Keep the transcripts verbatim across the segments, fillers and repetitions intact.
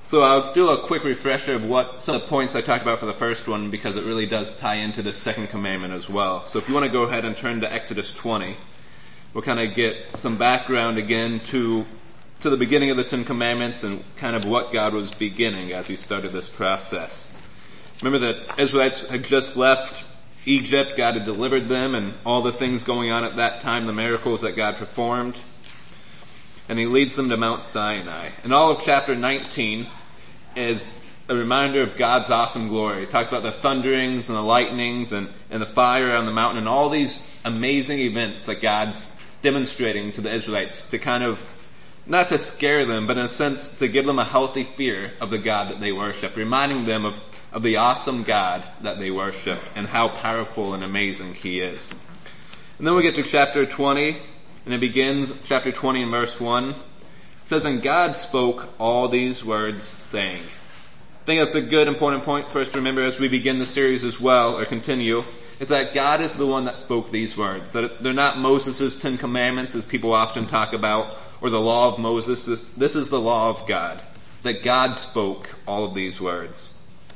So I'll do a quick refresher of what some of the points I talked about for the first one, because it really does tie into the second commandment as well. So if you want to go ahead and turn to Exodus twenty, we'll kind of get some background again to to the beginning of the Ten Commandments and kind of what God was beginning as he started this process. Remember that Israelites had just left Egypt. God had delivered them and all the things going on at that time, the miracles that God performed. And he leads them to Mount Sinai. And all of chapter nineteen is a reminder of God's awesome glory. It talks about the thunderings and the lightnings and, and the fire on the mountain and all these amazing events that God's demonstrating to the Israelites to kind of, not to scare them, but in a sense to give them a healthy fear of the God that they worship, reminding them of, of the awesome God that they worship and how powerful and amazing he is. And then we get to chapter twenty, and it begins, chapter twenty in verse one. It says, "And God spoke all these words, saying." I think that's a good important point for us to remember as we begin the series as well, or continue, is that God is the one that spoke these words. That they're not Moses' Ten Commandments, as people often talk about, or the law of Moses. This, this is the law of God. That God spoke all of these words.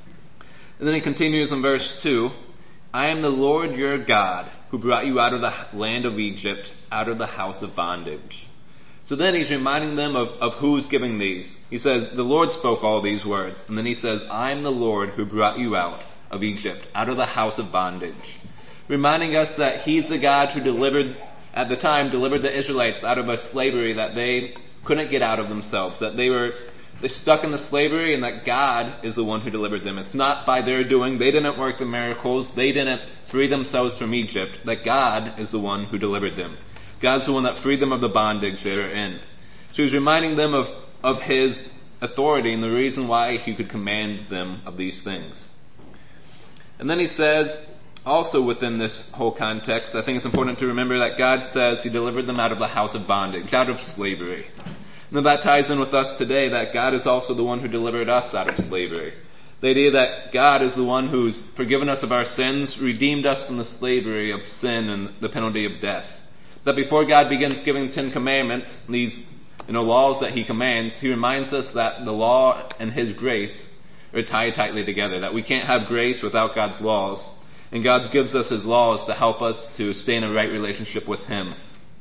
And then he continues in verse two, "I am the Lord your God, who brought you out of the land of Egypt, out of the house of bondage." So then he's reminding them of, of who's giving these. He says, the Lord spoke all these words. And then he says, "I am the Lord who brought you out of Egypt, out of the house of bondage." Reminding us that he's the God who delivered, at the time, delivered the Israelites out of a slavery that they couldn't get out of themselves. That they were they're stuck in the slavery, and that God is the one who delivered them. It's not by their doing. They didn't work the miracles. They didn't free themselves from Egypt. That God is the one who delivered them. God's the one that freed them of the bondage they are in. So he's reminding them of, of his authority and the reason why he could command them of these things. And then he says, also within this whole context, I think it's important to remember that God says he delivered them out of the house of bondage, out of slavery. And then that ties in with us today, that God is also the one who delivered us out of slavery. The idea that God is the one who's forgiven us of our sins, redeemed us from the slavery of sin and the penalty of death. That before God begins giving the Ten Commandments, these, you know, laws that he commands, he reminds us that the law and his grace are tied tightly together, that we can't have grace without God's laws. And God gives us his laws to help us to stay in a right relationship with him.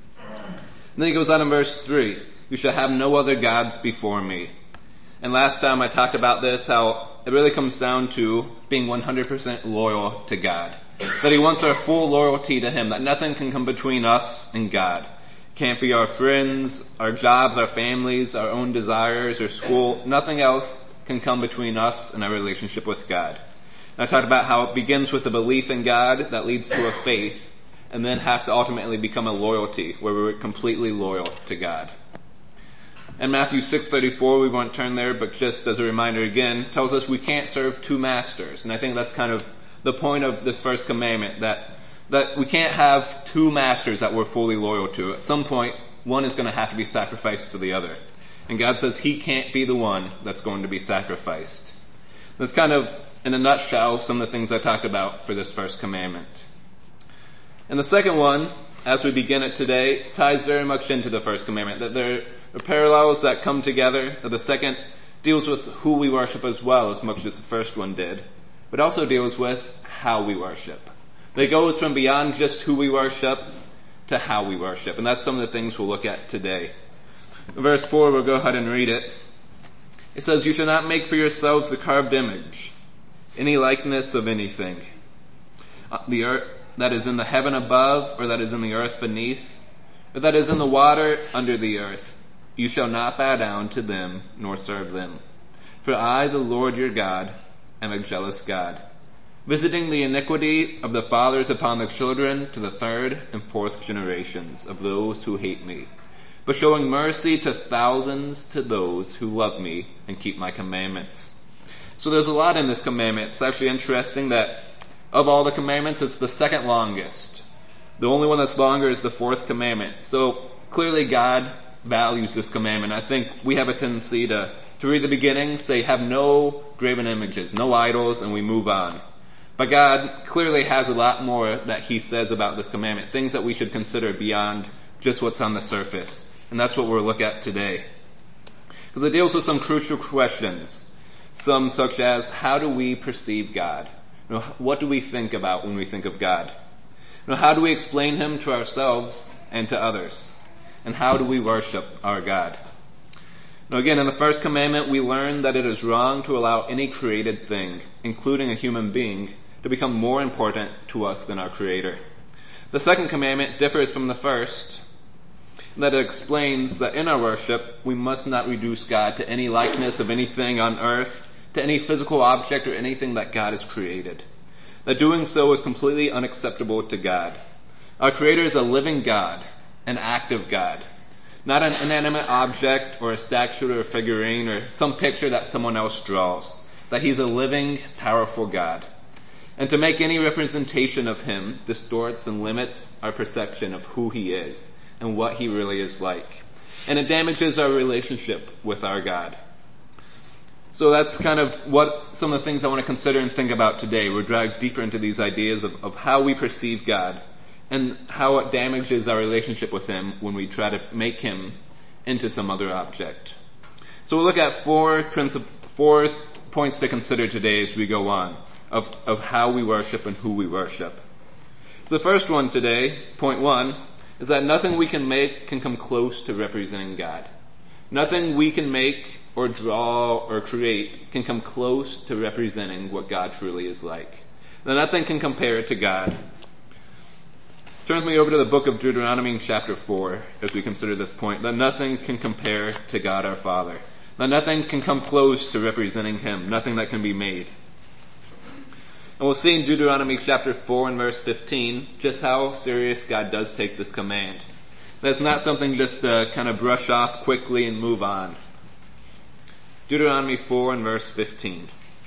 And then he goes on in verse three, "You shall have no other gods before me." And last time I talked about this, how it really comes down to being one hundred percent loyal to God. That he wants our full loyalty to him, that nothing can come between us and God. Can't be our friends, our jobs, our families, our own desires, or school. Nothing else can come between us and our relationship with God. And I talked about how it begins with a belief in God that leads to a faith, and then has to ultimately become a loyalty, where we're completely loyal to God. And Matthew six thirty-four, we won't turn there, but just as a reminder again, tells us we can't serve two masters. And I think that's kind of the point of this first commandment, that that we can't have two masters that we're fully loyal to. At some point, one is going to have to be sacrificed to the other. And God says he can't be the one that's going to be sacrificed. That's kind of, in a nutshell, some of the things I talked about for this first commandment. And the second one, as we begin it today, ties very much into the first commandment, that there are parallels that come together, that the second deals with who we worship as well, as much as the first one did, but also deals with how we worship. It goes from beyond just who we worship to how we worship. And that's some of the things we'll look at today. In verse four, we'll go ahead and read it. It says, "You shall not make for yourselves the carved image, any likeness of anything, the earth that is in the heaven above, or that is in the earth beneath, or that is in the water under the earth. You shall not bow down to them, nor serve them. For I, the Lord your God, am a jealous God, visiting the iniquity of the fathers upon the children to the third and fourth generations of those who hate me, but showing mercy to thousands to those who love me and keep my commandments." So there's a lot in this commandment. It's actually interesting that of all the commandments, it's the second longest. The only one that's longer is the fourth commandment. So clearly God values this commandment. I think we have a tendency to To read the beginning, say, have no graven images, no idols, and we move on. But God clearly has a lot more that he says about this commandment, things that we should consider beyond just what's on the surface. And that's what we'll look at today. Because it deals with some crucial questions. Some such as, how do we perceive God? You know, what do we think about when we think of God? You know, how do we explain Him to ourselves and to others? And how do we worship our God? Now again, in the first commandment, we learn that it is wrong to allow any created thing, including a human being, to become more important to us than our Creator. The second commandment differs from the first, in that it explains that in our worship, we must not reduce God to any likeness of anything on earth, to any physical object or anything that God has created. That doing so is completely unacceptable to God. Our Creator is a living God, an active God, not an inanimate object or a statue or a figurine or some picture that someone else draws. That He's a living, powerful God. And to make any representation of Him distorts and limits our perception of who He is and what He really is like. And it damages our relationship with our God. So that's kind of what some of the things I want to consider and think about today. We'll dive deeper into these ideas of, of how we perceive God and how it damages our relationship with Him when we try to make Him into some other object. So we'll look at four princip- four points to consider today as we go on of, of how we worship and who we worship. So the first one today, point one, is that nothing we can make can come close to representing God. Nothing we can make or draw or create can come close to representing what God truly is like. Now nothing can compare to God. Turn with me over to the book of Deuteronomy chapter four as we consider this point, that nothing can compare to God our Father. That nothing can come close to representing Him. Nothing that can be made. And we'll see in Deuteronomy chapter four and verse fifteen just how serious God does take this command. That's not something just to kind of brush off quickly and move on. Deuteronomy four and verse fifteen.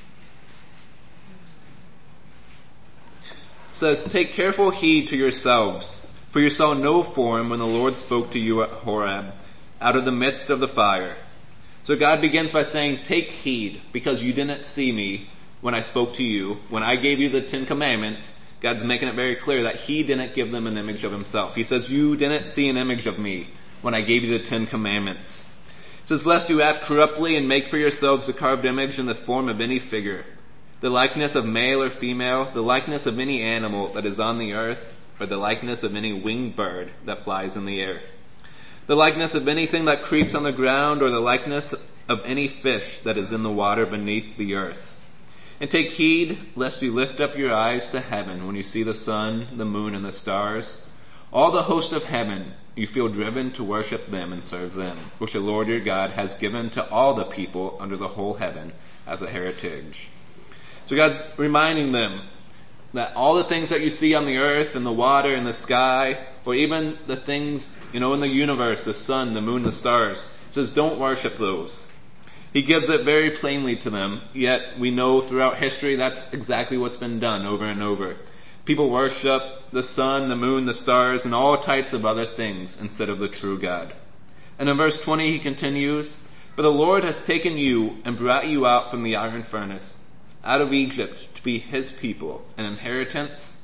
It says, "Take careful heed to yourselves, for you saw no form when the Lord spoke to you at Horeb, out of the midst of the fire." So God begins by saying, take heed, because you didn't see me when I spoke to you. When I gave you the Ten Commandments, God's making it very clear that He didn't give them an image of Himself. He says, you didn't see an image of me when I gave you the Ten Commandments. It says, "Lest you act corruptly and make for yourselves a carved image in the form of any figure, the likeness of male or female, the likeness of any animal that is on the earth, or the likeness of any winged bird that flies in the air, the likeness of anything that creeps on the ground, or the likeness of any fish that is in the water beneath the earth. And take heed lest you lift up your eyes to heaven when you see the sun, the moon, and the stars, all the host of heaven, you feel driven to worship them and serve them, which the Lord your God has given to all the people under the whole heaven as a heritage." So God's reminding them that all the things that you see on the earth and the water and the sky, or even the things, you know, in the universe, the sun, the moon, the stars, says don't worship those. He gives it very plainly to them, yet we know throughout history that's exactly what's been done over and over. People worship the sun, the moon, the stars, and all types of other things instead of the true God. And in verse twenty he continues, "But the Lord has taken you and brought you out from the iron furnace, out of Egypt, to be His people, an inheritance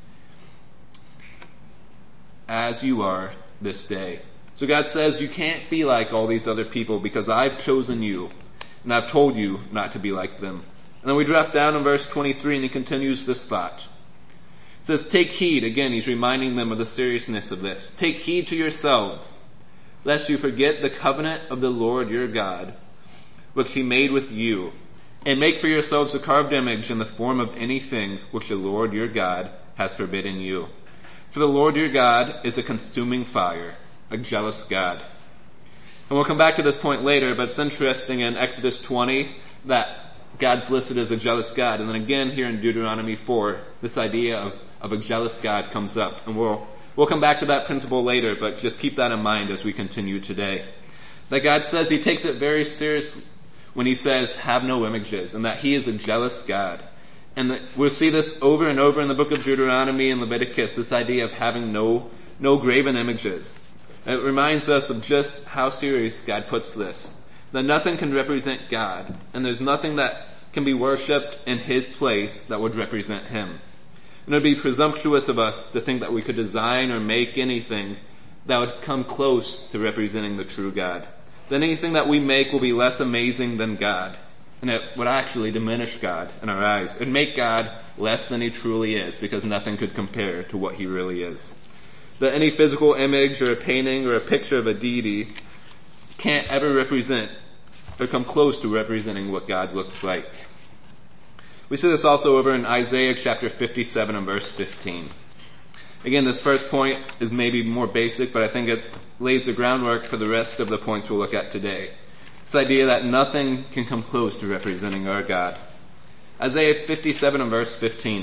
as you are this day." So God says you can't be like all these other people because I've chosen you and I've told you not to be like them. And then we drop down in verse twenty-three and he continues this thought. It says, "Take heed," again he's reminding them of the seriousness of this. "Take heed to yourselves, lest you forget the covenant of the Lord your God, which He made with you, and make for yourselves a carved image in the form of anything which the Lord your God has forbidden you. For the Lord your God is a consuming fire, a jealous God." And we'll come back to this point later, but it's interesting in Exodus twenty that God's listed as a jealous God. And then again here in Deuteronomy four, this idea of, of a jealous God comes up. And we'll, we'll come back to that principle later, but just keep that in mind as we continue today. That God says He takes it very seriously when He says, have no images, and that He is a jealous God. And that we'll see this over and over in the book of Deuteronomy and Leviticus, this idea of having no, no graven images. It reminds us of just how serious God puts this. That nothing can represent God, and there's nothing that can be worshipped in His place that would represent Him. And it would be presumptuous of us to think that we could design or make anything that would come close to representing the true God. then anything that we make will be less amazing than God. And it would actually diminish God in our eyes. It'd make God less than he truly is, because nothing could compare to what he really is. That any physical image or a painting or a picture of a deity can't ever represent or come close to representing what God looks like. We see this also over in Isaiah chapter fifty-seven and verse fifteen. Again, this first point is maybe more basic, but I think it lays the groundwork for the rest of the points we'll look at today. This idea that nothing can come close to representing our God. Isaiah fifty-seven and verse fifteen.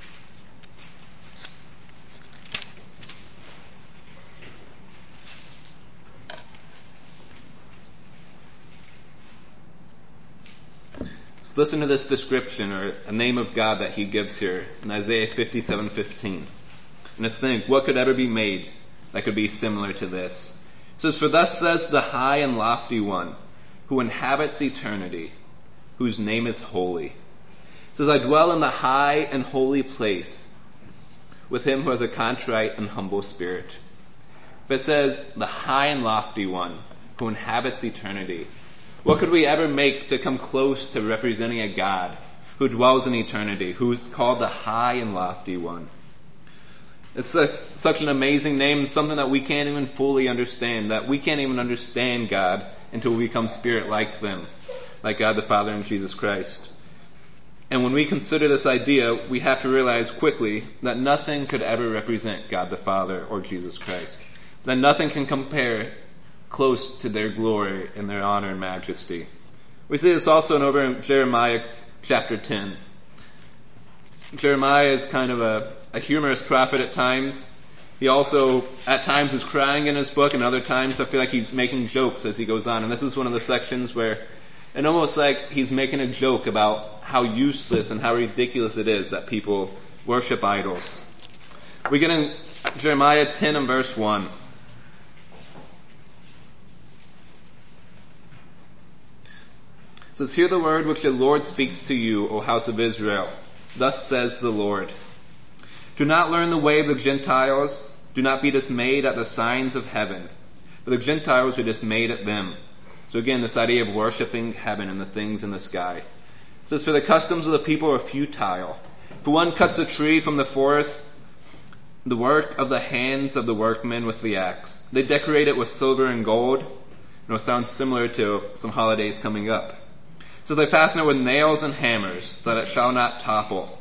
So listen to this description, or a name of God that he gives here in Isaiah fifty-seven fifteen. And let's think, what could ever be made that could be similar to this? It says, "For thus says the high and lofty one, who inhabits eternity, whose name is holy. It says, I dwell in the high and holy place with him who has a contrite and humble spirit." But it says, the high and lofty one, who inhabits eternity. What could we ever make to come close to representing a God who dwells in eternity, who's called the high and lofty one? It's such, such an amazing name, something that we can't even fully understand, that we can't even understand God until we become spirit like them, like God the Father and Jesus Christ. And when we consider this idea, we have to realize quickly that nothing could ever represent God the Father or Jesus Christ. That nothing can compare close to their glory and their honor and majesty. We see this also in over in Jeremiah chapter ten. Jeremiah is kind of a, a humorous prophet at times. He also, at times, is crying in his book, and other times I feel like he's making jokes as he goes on. And this is one of the sections where it almost like he's making a joke about how useless and how ridiculous it is that people worship idols. We get in Jeremiah ten and verse one. It says, "Hear the word which the Lord speaks to you, O house of Israel. Thus says the Lord. Do not learn the way of the Gentiles. Do not be dismayed at the signs of heaven. For the Gentiles are dismayed at them." So again, this idea of worshiping heaven and the things in the sky. It says, "For the customs of the people are futile. For one cuts a tree from the forest, the work of the hands of the workmen with the axe. They decorate it with silver and gold." You know, it sounds similar to some holidays coming up. So they fasten it with nails and hammers, that it shall not topple.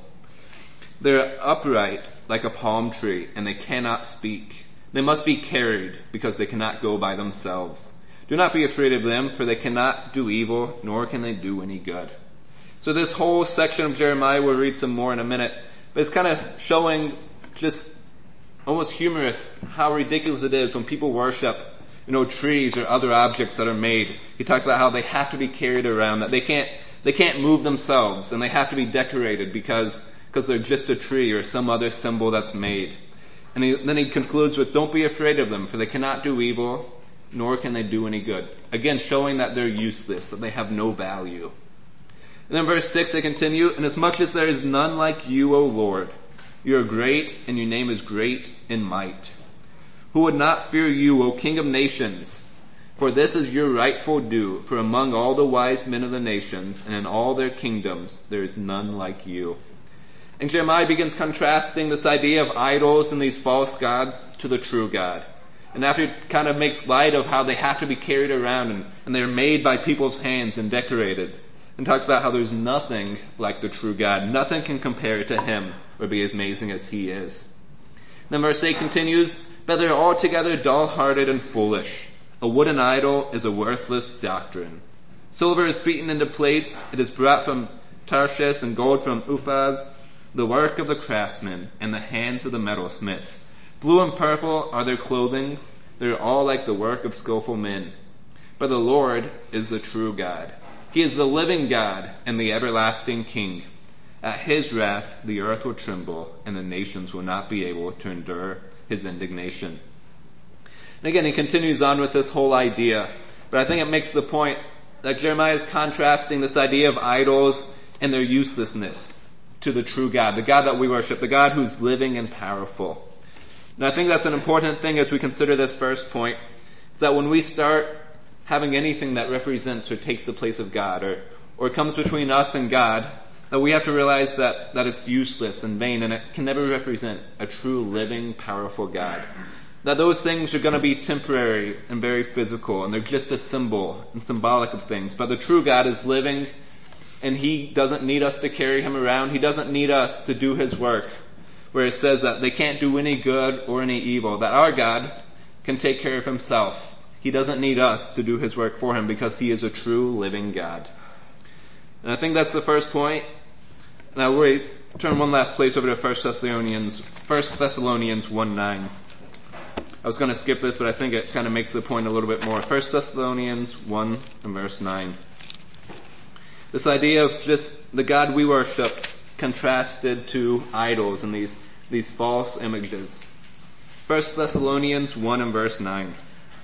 They're upright like a palm tree, and they cannot speak. They must be carried, because they cannot go by themselves. Do not be afraid of them, for they cannot do evil, nor can they do any good. So this whole section of Jeremiah, we'll read some more in a minute, but it's kind of showing just almost humorous how ridiculous it is when people worship, you know, trees or other objects that are made. He talks about how they have to be carried around, that they can't, they can't move themselves, and they have to be decorated because, because they're just a tree or some other symbol that's made. And he, then he concludes with, "Don't be afraid of them, for they cannot do evil, nor can they do any good." Again, showing that they're useless, that they have no value. And then verse six, they continue, "Inasmuch as there is none like you, O Lord, you are great, and your name is great in might. Who would not fear you, O King of nations? For this is your rightful due, for among all the wise men of the nations, and in all their kingdoms, there is none like you." And Jeremiah begins contrasting this idea of idols and these false gods to the true God. And after he kind of makes light of how they have to be carried around and, and they're made by people's hands and decorated, and talks about how there's nothing like the true God. Nothing can compare to him or be as amazing as he is. Then verse eight continues, "But they are altogether dull-hearted and foolish. A wooden idol is a worthless doctrine. Silver is beaten into plates. It is brought from Tarshish, and gold from Uphaz, the work of the craftsman and the hands of the metalsmith. Blue and purple are their clothing. They are all like the work of skillful men. But the Lord is the true God. He is the living God and the everlasting King. At his wrath the earth will tremble, and the nations will not be able to endure his indignation." And again, he continues on with this whole idea, but I think it makes the point that Jeremiah is contrasting this idea of idols and their uselessness to the true God, the God that we worship, the God who's living and powerful. And I think that's an important thing as we consider this first point, is that when we start having anything that represents or takes the place of God, or, or comes between us and God, that we have to realize that, that it's useless and vain, and it can never represent a true, living, powerful God. That those things are going to be temporary and very physical, and they're just a symbol and symbolic of things. But the true God is living, and He doesn't need us to carry Him around. He doesn't need us to do His work, where it says that they can't do any good or any evil, that our God can take care of Himself. He doesn't need us to do His work for Him because He is a true, living God. And I think that's the first point. Now we turn one last place over to First Thessalonians, First Thessalonians one nine. I was going to skip this, but I think it kind of makes the point a little bit more. First Thessalonians one and verse nine. This idea of just the God we worship contrasted to idols and these, these false images. First Thessalonians one and verse nine.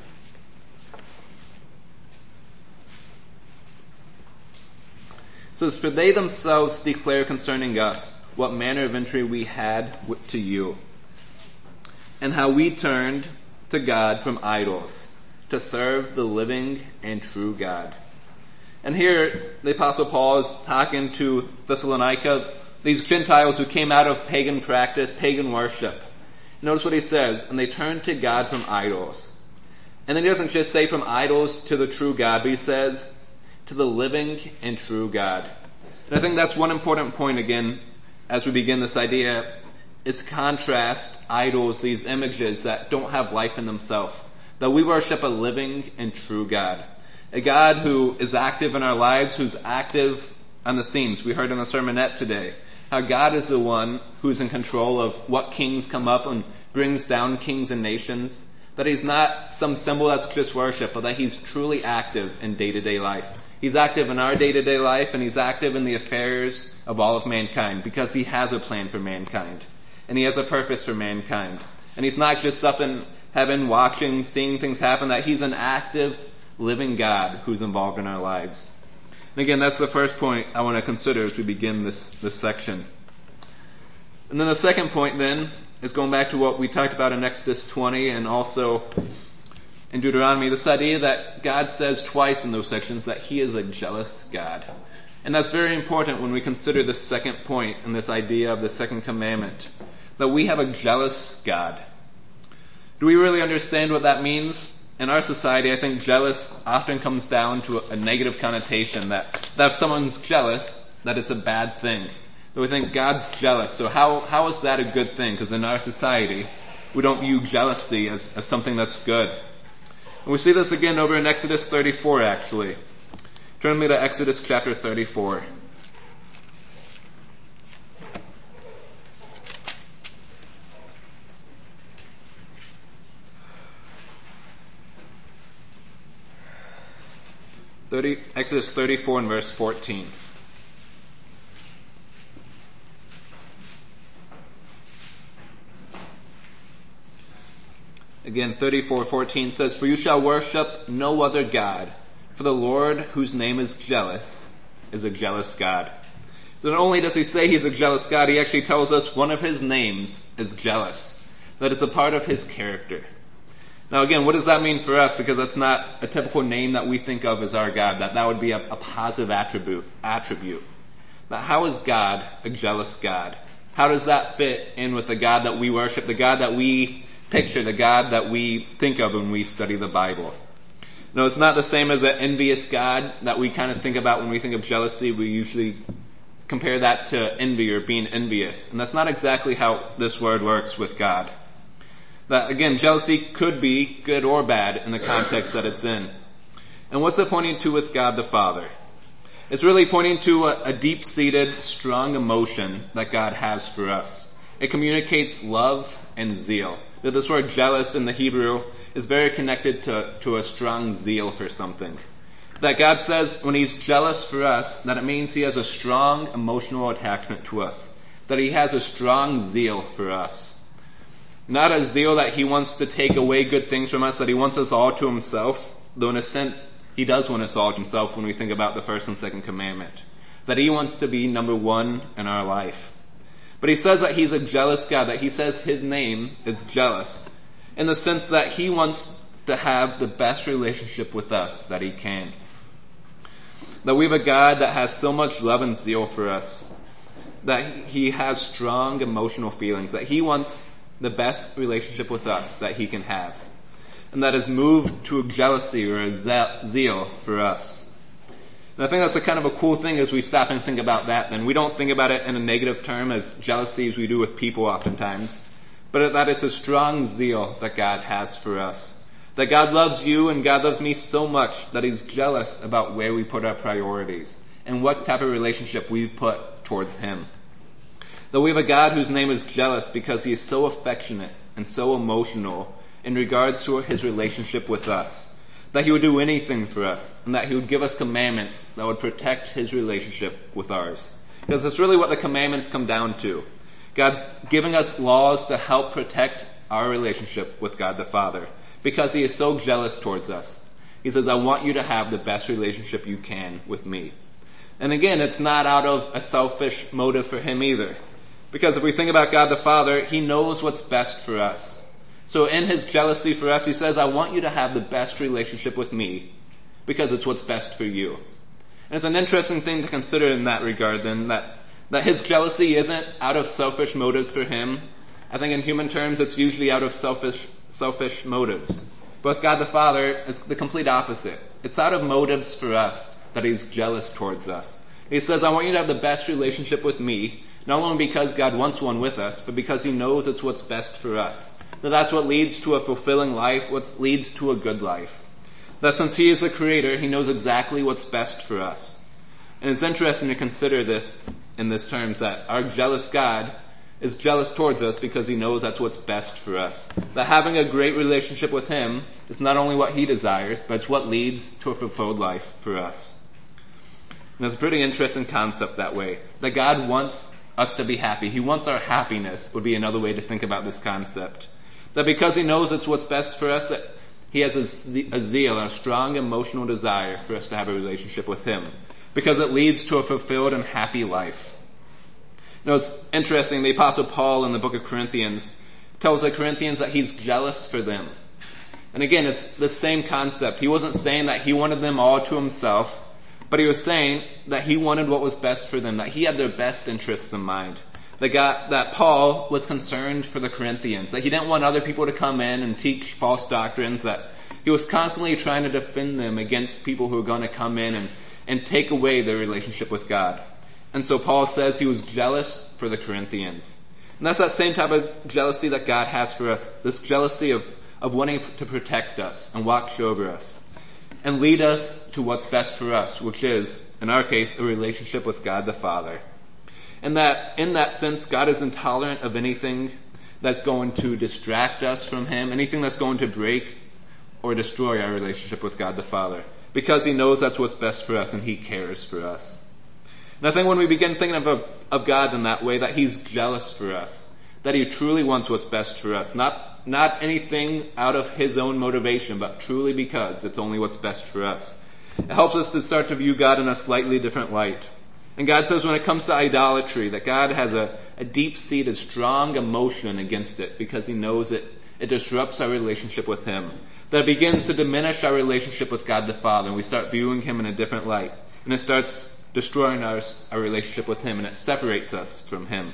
It says, "For they themselves declare concerning us what manner of entry we had to you, and how we turned to God from idols to serve the living and true God." And here the Apostle Paul is talking to Thessalonica, these Gentiles who came out of pagan practice, pagan worship. Notice what he says, "And they turned to God from idols." And then he doesn't just say from idols to the true God, but he says to the living and true God. And I think that's one important point again as we begin this idea, is contrast idols, these images that don't have life in themselves. That we worship a living and true God. A God who is active in our lives, who's active on the scenes. We heard in the sermonette today how God is the one who's in control of what kings come up and brings down kings and nations. That He's not some symbol that's just worship, but that He's truly active in day-to-day life. He's active in our day-to-day life, and He's active in the affairs of all of mankind because He has a plan for mankind. And He has a purpose for mankind. And He's not just up in heaven watching, seeing things happen, that He's an active, living God who's involved in our lives. And again, that's the first point I want to consider as we begin this, this section. And then the second point then is going back to what we talked about in Exodus twenty and also in Deuteronomy, this idea that God says twice in those sections that He is a jealous God. And that's very important when we consider this second point and this idea of the second commandment, that we have a jealous God. Do we really understand what that means? In our society, I think jealous often comes down to a, a negative connotation, that, that if someone's jealous, that it's a bad thing. That we think God's jealous, so how, how is that a good thing? Because in our society, we don't view jealousy as, as something that's good. And we see this again over in Exodus thirty-four, actually. Turn me to Exodus chapter thirty-four. thirty, Exodus thirty-four and verse fourteen. Again, thirty-four fourteen says, "For you shall worship no other God, for the Lord, whose name is jealous, is a jealous God." So not only does He say He's a jealous God, He actually tells us one of His names is jealous, that it's a part of His character. Now again, what does that mean for us? Because that's not a typical name that we think of as our God. That that would be a, a positive attribute. attribute. But how is God a jealous God? How does that fit in with the God that we worship, the God that we picture, the God that we think of when we study the Bible? No, it's not the same as an envious God that we kind of think about when we think of jealousy. We usually compare that to envy or being envious. And that's not exactly how this word works with God. That, again, jealousy could be good or bad in the context that it's in. And what's it pointing to with God the Father? It's really pointing to a, a deep-seated, strong emotion that God has for us. It communicates love and zeal. That this word jealous in the Hebrew is very connected to, to a strong zeal for something. That God says when He's jealous for us, that it means He has a strong emotional attachment to us. That He has a strong zeal for us. Not a zeal that He wants to take away good things from us, that He wants us all to Himself, though in a sense He does want us all to Himself when we think about the first and second commandment. That He wants to be number one in our life. But He says that He's a jealous God, that He says His name is jealous, in the sense that He wants to have the best relationship with us that he can. That we have a God that has so much love and zeal for us, that he has strong emotional feelings, that he wants the best relationship with us that he can have, and that is moved to a jealousy or a zeal for us. And I think that's a kind of a cool thing as we stop and think about that. Then we don't think about it in a negative term as jealousy as we do with people oftentimes, but that it's a strong zeal that God has for us. That God loves you and God loves me so much that he's jealous about where we put our priorities and what type of relationship we put towards him. That we have a God whose name is jealous because he is so affectionate and so emotional in regards to his relationship with us. That he would do anything for us and that he would give us commandments that would protect his relationship with ours. Because that's really what the commandments come down to. God's giving us laws to help protect our relationship with God the Father, because he is so jealous towards us. He says, I want you to have the best relationship you can with me. And again, it's not out of a selfish motive for him either. Because if we think about God the Father, he knows what's best for us. So in his jealousy for us, he says, I want you to have the best relationship with me because it's what's best for you. And it's an interesting thing to consider in that regard then, that, that his jealousy isn't out of selfish motives for him. I think in human terms, it's usually out of selfish selfish motives. But with God the Father, it's the complete opposite. It's out of motives for us that he's jealous towards us. He says, I want you to have the best relationship with me, not only because God wants one with us, but because he knows it's what's best for us. That that's what leads to a fulfilling life, what leads to a good life. That since he is the creator, he knows exactly what's best for us. And it's interesting to consider this in this terms, that our jealous God is jealous towards us because he knows that's what's best for us. That having a great relationship with him is not only what he desires, but it's what leads to a fulfilled life for us. And it's a pretty interesting concept that way. That God wants us to be happy. He wants our happiness would be another way to think about this concept. That because he knows it's what's best for us, that he has a, a zeal, a strong emotional desire for us to have a relationship with him. Because it leads to a fulfilled and happy life. You know, it's interesting, the Apostle Paul in the book of Corinthians tells the Corinthians that he's jealous for them. And again, it's the same concept. He wasn't saying that he wanted them all to himself, but he was saying that he wanted what was best for them, that he had their best interests in mind. That God, that Paul was concerned for the Corinthians, that he didn't want other people to come in and teach false doctrines, that he was constantly trying to defend them against people who were going to come in and, and take away their relationship with God. And so Paul says he was jealous for the Corinthians. And that's that same type of jealousy that God has for us. This jealousy of, of wanting to protect us and watch over us. And lead us to what's best for us, which is, in our case, a relationship with God the Father. And that, in that sense, God is intolerant of anything that's going to distract us from him, anything that's going to break or destroy our relationship with God the Father. Because he knows that's what's best for us and he cares for us. And I think when we begin thinking of, of God in that way, that he's jealous for us, that he truly wants what's best for us, not, not anything out of his own motivation, but truly because it's only what's best for us. It helps us to start to view God in a slightly different light. And God says when it comes to idolatry, that God has a, a deep-seated, strong emotion against it because he knows it, it disrupts our relationship with him. That it begins to diminish our relationship with God the Father, and we start viewing him in a different light. And it starts destroying our, our relationship with him, and it separates us from him.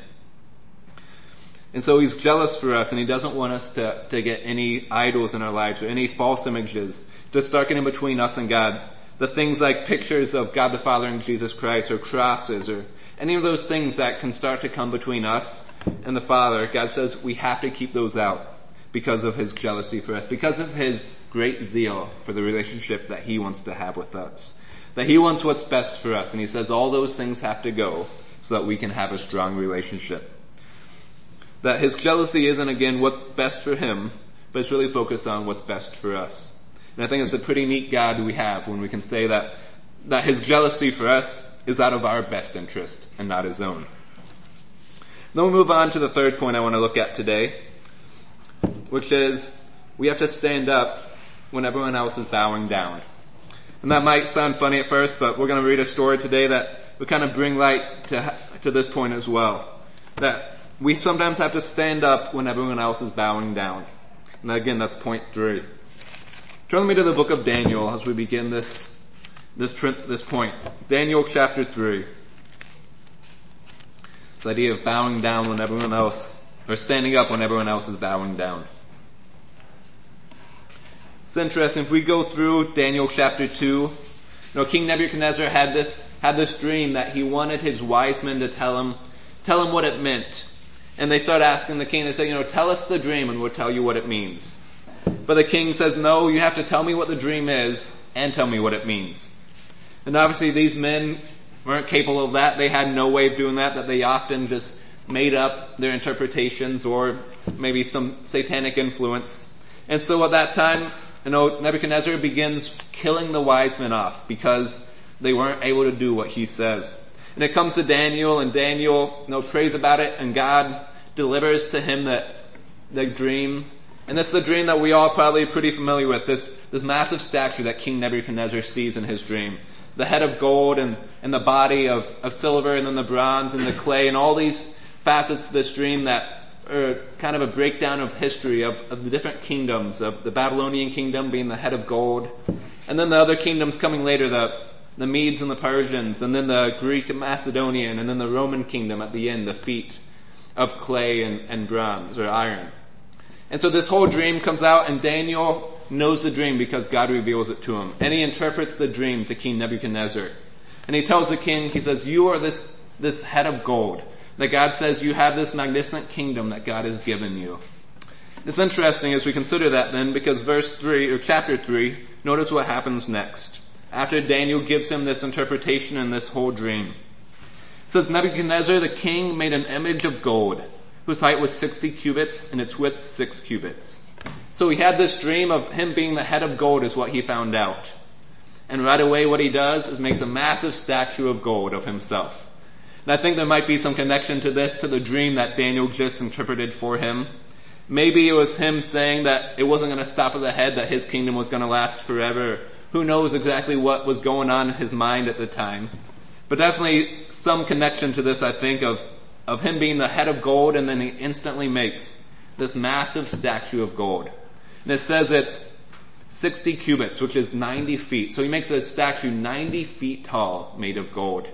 And so he's jealous for us, and he doesn't want us to, to get any idols in our lives or any false images to start getting between us and God. The things like pictures of God the Father and Jesus Christ, or crosses, or any of those things that can start to come between us and the Father. God says we have to keep those out because of his jealousy for us, because of his great zeal for the relationship that he wants to have with us. That he wants what's best for us, and he says all those things have to go so that we can have a strong relationship. That his jealousy isn't, again, what's best for him, but it's really focused on what's best for us. And I think it's a pretty neat God we have when we can say that, that his jealousy for us is out of our best interest and not his own. Then we'll move on to the third point I want to look at today, which is we have to stand up when everyone else is bowing down. And that might sound funny at first, but we're going to read a story today that will kind of bring light to, to this point as well. That we sometimes have to stand up when everyone else is bowing down. And again, that's point three. Turn me to the book of Daniel as we begin this, this, this point. Daniel chapter three. This idea of bowing down when everyone else, or standing up when everyone else is bowing down. It's interesting, if we go through Daniel chapter two, you know, King Nebuchadnezzar had this, had this dream that he wanted his wise men to tell him, tell him what it meant. And they start asking the king, they say, you know, tell us the dream and we'll tell you what it means. But the king says, no, you have to tell me what the dream is and tell me what it means. And obviously these men weren't capable of that. They had no way of doing that, that they often just made up their interpretations or maybe some satanic influence. And so at that time, you know, Nebuchadnezzar begins killing the wise men off because they weren't able to do what he says. And it comes to Daniel, and Daniel, you know, prays about it, and God delivers to him the, the dream. And this is the dream that we all probably are pretty familiar with, this, this massive statue that King Nebuchadnezzar sees in his dream. The head of gold and, and the body of, of silver, and then the bronze and the clay, and all these facets to this dream that are kind of a breakdown of history of, of the different kingdoms, of the Babylonian kingdom being the head of gold, and then the other kingdoms coming later, the, the Medes and the Persians, and then the Greek and Macedonian, and then the Roman kingdom at the end, the feet of clay and, and bronze or iron. And so this whole dream comes out, and Daniel knows the dream because God reveals it to him. And he interprets the dream to King Nebuchadnezzar. And he tells the king, he says, you are this, this head of gold. That God says you have this magnificent kingdom that God has given you. It's interesting as we consider that then, because verse three, or chapter three, notice what happens next. After Daniel gives him this interpretation and this whole dream. It says, Nebuchadnezzar the king made an image of gold, whose height was sixty cubits and its width six cubits. So he had this dream of him being the head of gold is what he found out. And right away what he does is makes a massive statue of gold of himself. And I think there might be some connection to this, to the dream that Daniel just interpreted for him. Maybe it was him saying that it wasn't going to stop at the head, that his kingdom was going to last forever. Who knows exactly what was going on in his mind at the time. But definitely some connection to this, I think, of, of him being the head of gold, and then he instantly makes this massive statue of gold. And it says it's sixty cubits, which is ninety feet. So he makes a statue ninety feet tall, made of gold.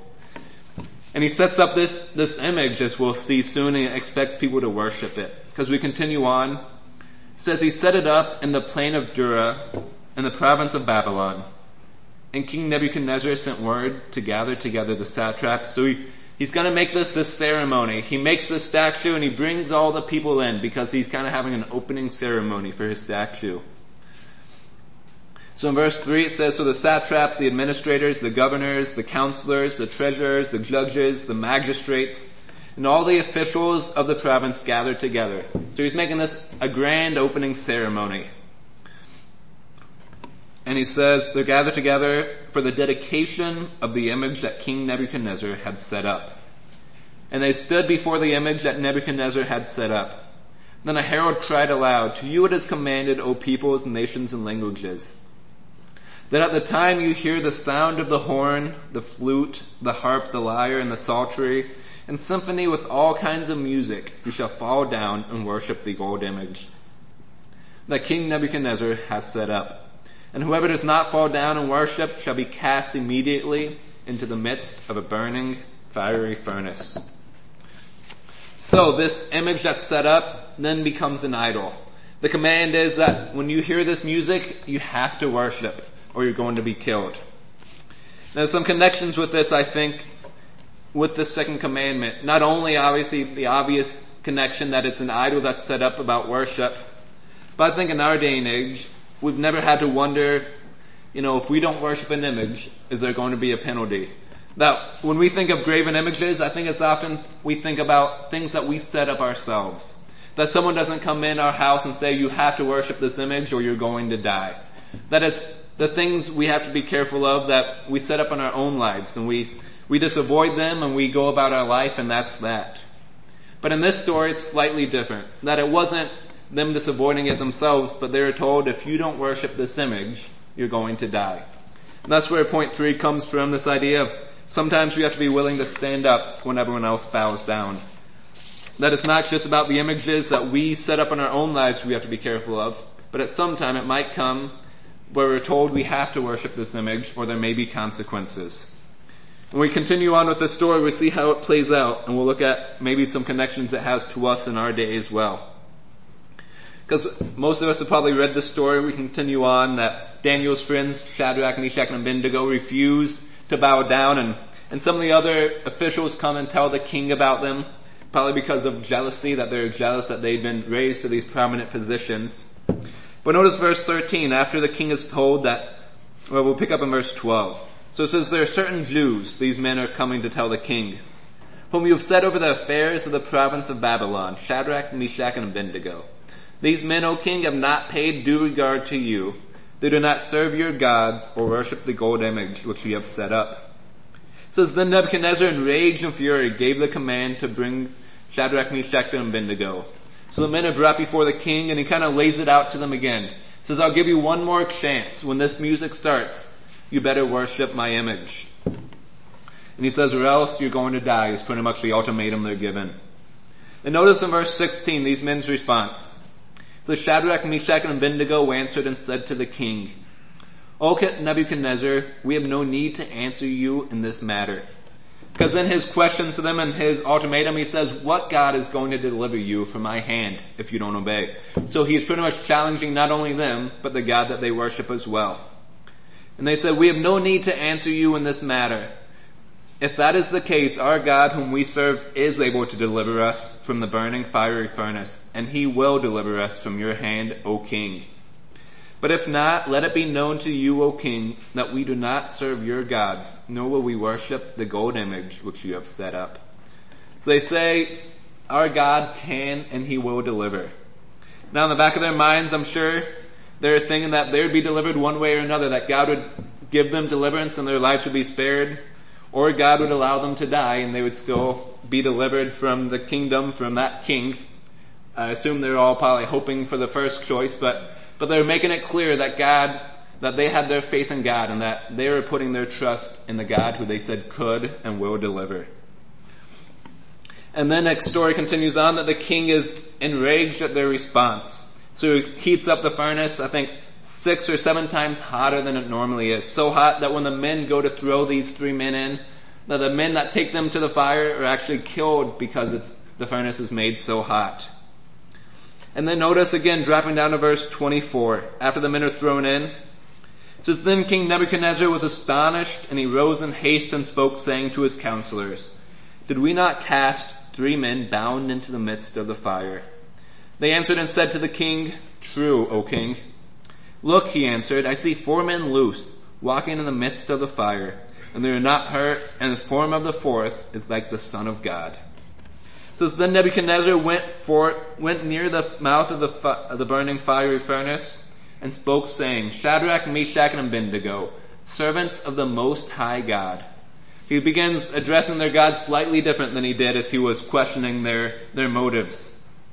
And he sets up this, this image, as we'll see soon, and expects people to worship it. Because we continue on. It says he set it up in the plain of Dura, in the province of Babylon. And King Nebuchadnezzar sent word to gather together the satraps. So he, he's gonna make this, this ceremony. He makes this statue and he brings all the people in because he's kind of having an opening ceremony for his statue. So in verse three it says, so the satraps, the administrators, the governors, the counselors, the treasurers, the judges, the magistrates, and all the officials of the province gathered together. So he's making this a grand opening ceremony. And he says they're gathered together for the dedication of the image that King Nebuchadnezzar had set up. And they stood before the image that Nebuchadnezzar had set up. Then a herald cried aloud, to you it is commanded, O peoples, nations, and languages, that at the time you hear the sound of the horn, the flute, the harp, the lyre, and the psaltery, and symphony with all kinds of music, you shall fall down and worship the gold image that King Nebuchadnezzar has set up. And whoever does not fall down and worship shall be cast immediately into the midst of a burning, fiery furnace. So this image that's set up then becomes an idol. The command is that when you hear this music, you have to worship, or you're going to be killed. There's some connections with this, I think, with the second commandment. Not only obviously the obvious connection that it's an idol that's set up about worship, but I think in our day and age, we've never had to wonder, you know, if we don't worship an image, is there going to be a penalty? That when we think of graven images, I think it's often we think about things that we set up ourselves. That someone doesn't come in our house and say, you have to worship this image or you're going to die. That is the things we have to be careful of that we set up in our own lives, and we, we just avoid them and we go about our life, and that's that. But in this story, it's slightly different. That it wasn't them just avoiding it themselves, but they were told, if you don't worship this image, you're going to die. And that's where point three comes from, this idea of sometimes we have to be willing to stand up when everyone else bows down. That it's not just about the images that we set up in our own lives we have to be careful of, but at some time it might come where we're told we have to worship this image or there may be consequences. When we continue on with the story, we see how it plays out, and we'll look at maybe some connections it has to us in our day as well. Because most of us have probably read the story. We continue on that Daniel's friends, Shadrach, Meshach, and Abednego, refuse to bow down, and, and some of the other officials come and tell the king about them, probably because of jealousy, that they're jealous that they've been raised to these prominent positions. But notice verse thirteen, after the king is told that, well, we'll pick up in verse twelve. So it says, there are certain Jews, these men are coming to tell the king, whom you have set over the affairs of the province of Babylon, Shadrach, Meshach, and Abednego. These men, O king, have not paid due regard to you. They do not serve your gods or worship the gold image which you have set up. It says, then Nebuchadnezzar, in rage and fury, gave the command to bring Shadrach, Meshach, and Abednego. So the men are brought before the king, and he kind of lays it out to them again. He says, I'll give you one more chance. When this music starts, you better worship my image. And he says, or else you're going to die, is pretty much the ultimatum they're given. And notice in verse sixteen, these men's response. So Shadrach, Meshach, and Abednego answered and said to the king, O Nebuchadnezzar, we have no need to answer you in this matter. Because in his questions to them and his ultimatum, he says, what God is going to deliver you from my hand if you don't obey? So he's pretty much challenging not only them, but the God that they worship as well. And they said, we have no need to answer you in this matter. If that is the case, our God whom we serve is able to deliver us from the burning fiery furnace, and he will deliver us from your hand, O king. But if not, let it be known to you, O king, that we do not serve your gods, nor will we worship the gold image which you have set up. So they say, our God can and he will deliver. Now in the back of their minds, I'm sure, they're thinking that they would be delivered one way or another, that God would give them deliverance and their lives would be spared, or God would allow them to die and they would still be delivered from the kingdom, from that king. I assume they're all probably hoping for the first choice, but, but they're making it clear that God, that they had their faith in God and that they were putting their trust in the God who they said could and will deliver. And then the story continues on that the king is enraged at their response. So he heats up the furnace, I think six or seven times hotter than it normally is. So hot that when the men go to throw these three men in, that the men that take them to the fire are actually killed because it's, the furnace is made so hot. And then notice again, dropping down to verse twenty-four, after the men are thrown in, it says, then King Nebuchadnezzar was astonished, and he rose in haste and spoke, saying to his counselors, did we not cast three men bound into the midst of the fire? They answered and said to the king, true, O king. Look, he answered, I see four men loose, walking in the midst of the fire, and they are not hurt, and the form of the fourth is like the Son of God. It says, then Nebuchadnezzar went for, went near the mouth of the, fi- of the burning fiery furnace, and spoke, saying, Shadrach, Meshach, and Abednego, servants of the Most High God. He begins addressing their God slightly different than he did as he was questioning their, their motives.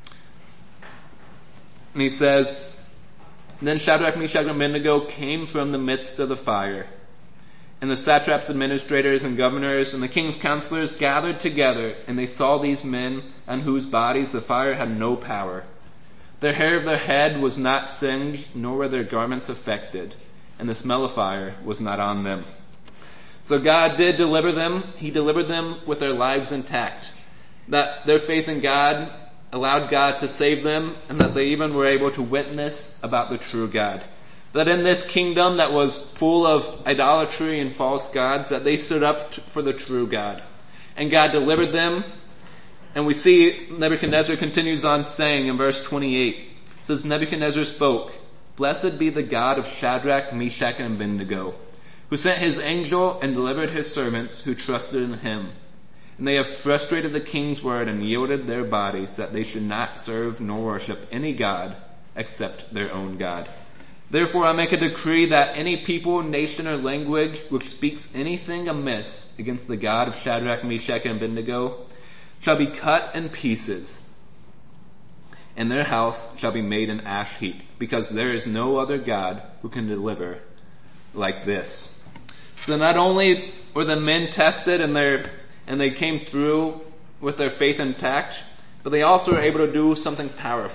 And he says, then Shadrach, Meshach, and Abednego came from the midst of the fire. And the satraps, administrators, and governors, and the king's counselors gathered together, and they saw these men on whose bodies the fire had no power. The hair of their head was not singed, nor were their garments affected, and the smell of fire was not on them. So God did deliver them. He delivered them with their lives intact. That their faith in God allowed God to save them, and that they even were able to witness about the true God. That in this kingdom that was full of idolatry and false gods, that they stood up for the true God. And God delivered them. And we see Nebuchadnezzar continues on saying in verse twenty-eight, it says, Nebuchadnezzar spoke, blessed be the God of Shadrach, Meshach, and Abednego, who sent his angel and delivered his servants who trusted in him. And they have frustrated the king's word and yielded their bodies that they should not serve nor worship any god except their own God. Therefore I make a decree that any people, nation, or language which speaks anything amiss against the God of Shadrach, Meshach, and Abednego shall be cut in pieces, and their house shall be made an ash heap, because there is no other God who can deliver like this. So not only were the men tested and their and they came through with their faith intact, but they also were able to do something powerful.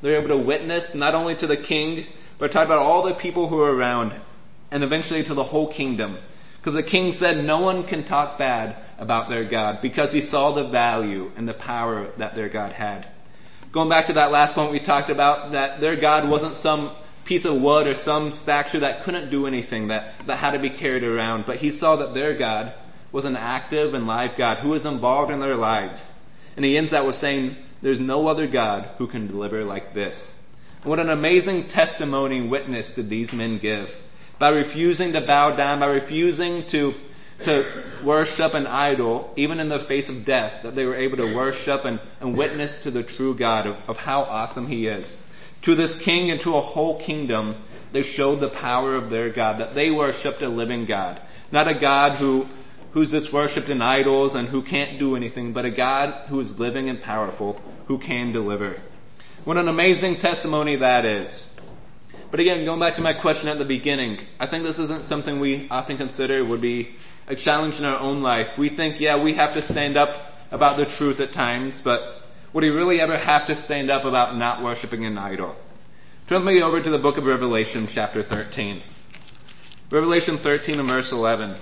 They're able to witness not only to the king, but talk about all the people who are around, and eventually to the whole kingdom. Because the king said no one can talk bad about their God, because he saw the value and the power that their God had. Going back to that last point we talked about, that their God wasn't some piece of wood or some statue that couldn't do anything, that, that had to be carried around. But he saw that their God was an active and live God who was involved in their lives. And he ends that with saying, there's no other God who can deliver like this. And what an amazing testimony and witness did these men give. By refusing to bow down, by refusing to to worship an idol, even in the face of death, that they were able to worship and, and witness to the true God of, of how awesome he is. To this king and to a whole kingdom, they showed the power of their God, that they worshipped a living God. Not a God who who's just worshipped in idols and who can't do anything, but a God who is living and powerful, who can deliver. What an amazing testimony that is. But again, going back to my question at the beginning, I think this isn't something we often consider would be a challenge in our own life. We think, yeah, we have to stand up about the truth at times, but would we really ever have to stand up about not worshiping an idol? Turn me over to the book of Revelation, chapter thirteen. Revelation thirteen and verse eleven.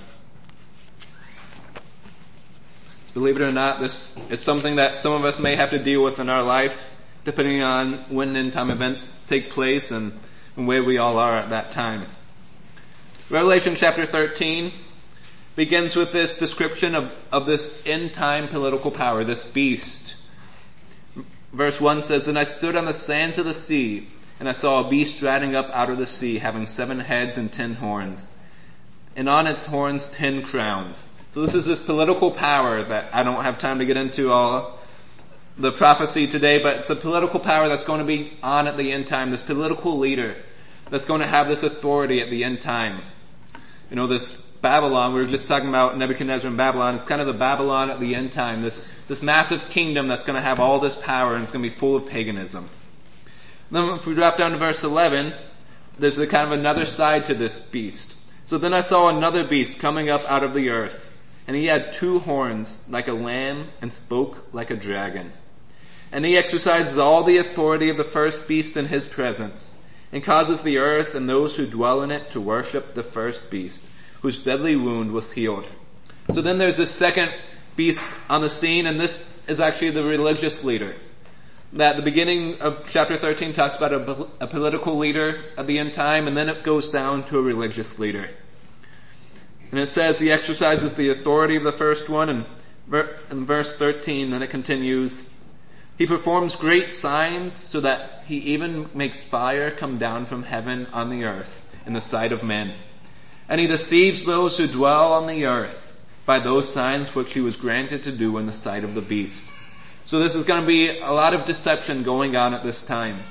Believe it or not, this is something that some of us may have to deal with in our life, depending on when end time events take place and, and where we all are at that time. Revelation chapter thirteen begins with this description of, of this end time political power, this beast. Verse one says, "And I stood on the sands of the sea, and I saw a beast riding up out of the sea, having seven heads and ten horns, and on its horns ten crowns." So this is this political power that I don't have time to get into all the prophecy today, but it's a political power that's going to be on at the end time, this political leader that's going to have this authority at the end time. You know, this Babylon, we were just talking about Nebuchadnezzar and Babylon, it's kind of the Babylon at the end time, this, this massive kingdom that's going to have all this power and it's going to be full of paganism. Then if we drop down to verse eleven, there's the kind of another side to this beast. "So then I saw another beast coming up out of the earth, and he had two horns like a lamb and spoke like a dragon. And he exercises all the authority of the first beast in his presence, and causes the earth and those who dwell in it to worship the first beast, whose deadly wound was healed." So then there's this second beast on the scene, and this is actually the religious leader. That the beginning of chapter thirteen talks about a, a political leader at the end time, and then it goes down to a religious leader. And it says he exercises the authority of the first one, and in verse thirteen, then it continues, "He performs great signs so that he even makes fire come down from heaven on the earth in the sight of men. And he deceives those who dwell on the earth by those signs which he was granted to do in the sight of the beast." So this is going to be a lot of deception going on at this time.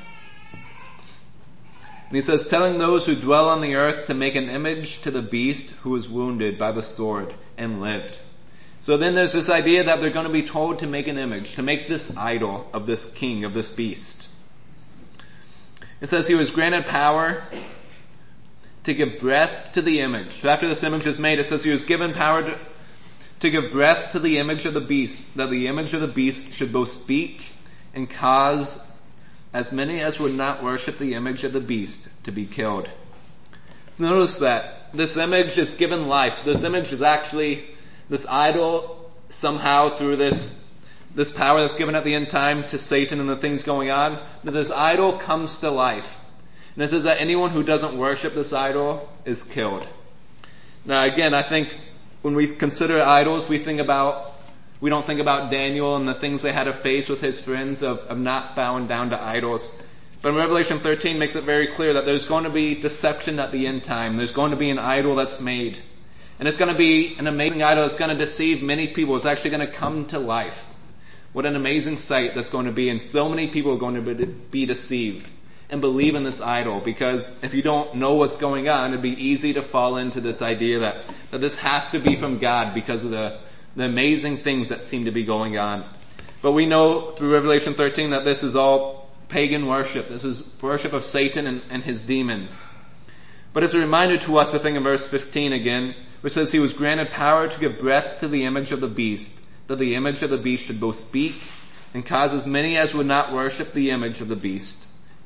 And he says, telling those who dwell on the earth to make an image to the beast who was wounded by the sword and lived. So then there's this idea that they're going to be told to make an image, to make this idol of this king, of this beast. It says he was granted power to give breath to the image. So after this image is made, it says he was given power to, to give breath to the image of the beast, that the image of the beast should both speak and cause as many as would not worship the image of the beast to be killed. Notice that this image is given life. So this image is actually this idol somehow through this this power that's given at the end time to Satan and the things going on, that this idol comes to life. And it says that anyone who doesn't worship this idol is killed. Now again, I think when we consider idols, we think about, we don't think about Daniel and the things they had to face with his friends of, of not bowing down to idols. But in Revelation thirteen makes it very clear that there's going to be deception at the end time. There's going to be an idol that's made. And it's going to be an amazing idol that's going to deceive many people. It's actually going to come to life. What an amazing sight that's going to be. And so many people are going to be deceived and believe in this idol, because if you don't know what's going on, it'd be easy to fall into this idea that, that this has to be from God because of the, the amazing things that seem to be going on. But we know through Revelation thirteen that this is all pagan worship. This is worship of Satan and, and his demons. But it's a reminder to us, I think in verse fifteen again, which says he was granted power to give breath to the image of the beast, that the image of the beast should both speak and cause as many as would not worship the image of the beast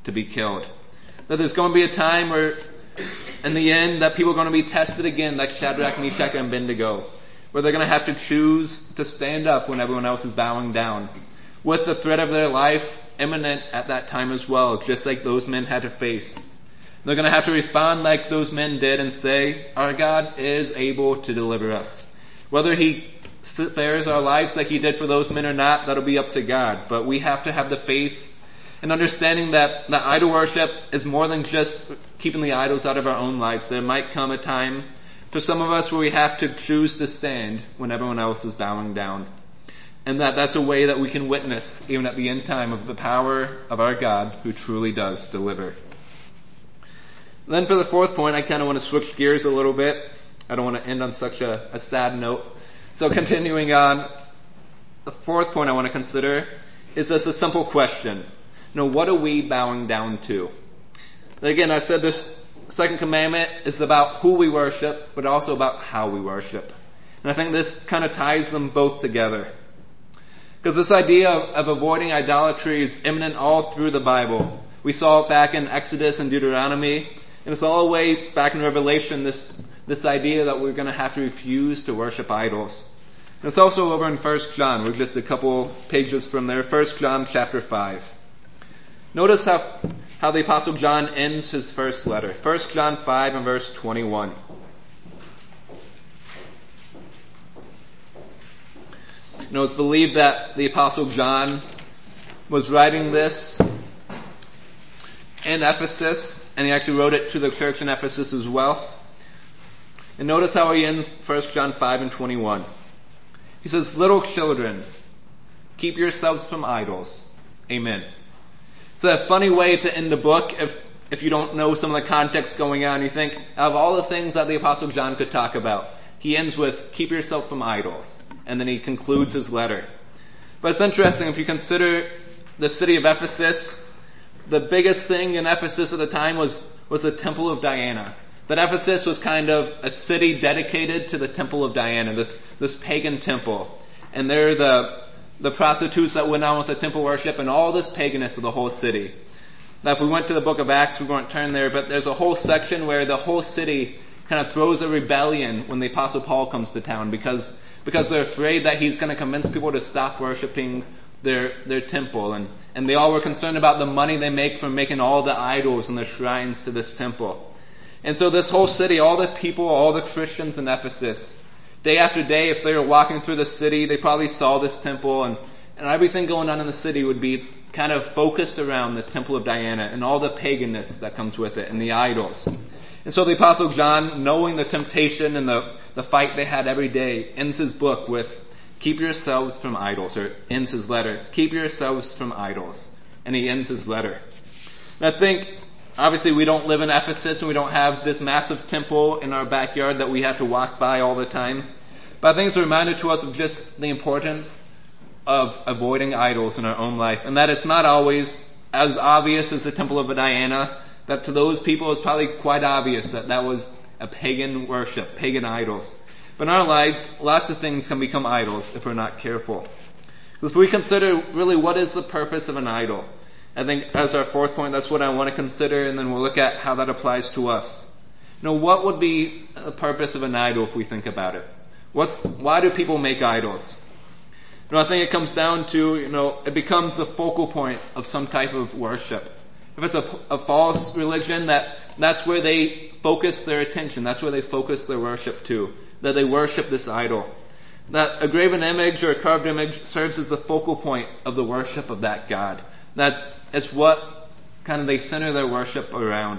to be killed. That there's going to be a time where, in the end, that people are going to be tested again, like Shadrach, Meshach, and Abednego, where they're going to have to choose to stand up when everyone else is bowing down, with the threat of their life imminent at that time as well, just like those men had to face. They're going to have to respond like those men did and say, our God is able to deliver us. Whether He spares our lives like He did for those men or not, that'll be up to God. But we have to have the faith and understanding that, that idol worship is more than just keeping the idols out of our own lives. There might come a time for some of us where we have to choose to stand when everyone else is bowing down. And that that's a way that we can witness, even at the end time, of the power of our God who truly does deliver. Then for the fourth point, I kind of want to switch gears a little bit. I don't want to end on such a, a sad note. So continuing on, the fourth point I want to consider is just a simple question. You know, what are we bowing down to? And again, I said this second commandment is about who we worship, but also about how we worship. And I think this kind of ties them both together. Because this idea of, of avoiding idolatry is imminent all through the Bible. We saw it back in Exodus and Deuteronomy. And it's all the way back in Revelation, this, this idea that we're going to have to refuse to worship idols. And it's also over in First John. We're just a couple pages from there. First John chapter five. Notice how, how the Apostle John ends his first letter. First John five and verse twenty-one. You know, it's believed that the Apostle John was writing this in Ephesus, and he actually wrote it to the church in Ephesus as well. And notice how he ends First John five and twenty-one. He says, little children, keep yourselves from idols. Amen. It's a funny way to end the book if, if you don't know some of the context going on. You think of all the things that the Apostle John could talk about. He ends with, keep yourself from idols. And then he concludes his letter. But it's interesting if you consider the city of Ephesus. The biggest thing in Ephesus at the time was, was the Temple of Diana. That Ephesus was kind of a city dedicated to the Temple of Diana, this, this pagan temple. And they're the, the prostitutes that went on with the temple worship and all this paganness of the whole city. Now if we went to the book of Acts, we won't turn there, but there's a whole section where the whole city kind of throws a rebellion when the Apostle Paul comes to town because, because they're afraid that he's going to convince people to stop worshiping their, their temple. And, and they all were concerned about the money they make from making all the idols and the shrines to this temple. And so this whole city, all the people, all the Christians in Ephesus, day after day, if they were walking through the city, they probably saw this temple, and, and everything going on in the city would be kind of focused around the Temple of Diana and all the paganness that comes with it and the idols. And so the Apostle John, knowing the temptation and the, the fight they had every day, ends his book with, keep yourselves from idols, or ends his letter, keep yourselves from idols. And he ends his letter. And I think, obviously we don't live in Ephesus and we don't have this massive temple in our backyard that we have to walk by all the time. But I think it's a reminder to us of just the importance of avoiding idols in our own life. And that it's not always as obvious as the Temple of Diana. That to those people it's probably quite obvious that that was a pagan worship, pagan idols. But in our lives, lots of things can become idols if we're not careful. Because if we consider really what is the purpose of an idol, I think as our fourth point, that's what I want to consider, and then we'll look at how that applies to us. You know, what would be the purpose of an idol if we think about it? What's, why do people make idols? You know, I think it comes down to, you know, it becomes the focal point of some type of worship. If it's a, a false religion, that, that's where they focus their attention, that's where they focus their worship to, that they worship this idol. That a graven image or a carved image serves as the focal point of the worship of that God. That's, it's what kind of they center their worship around.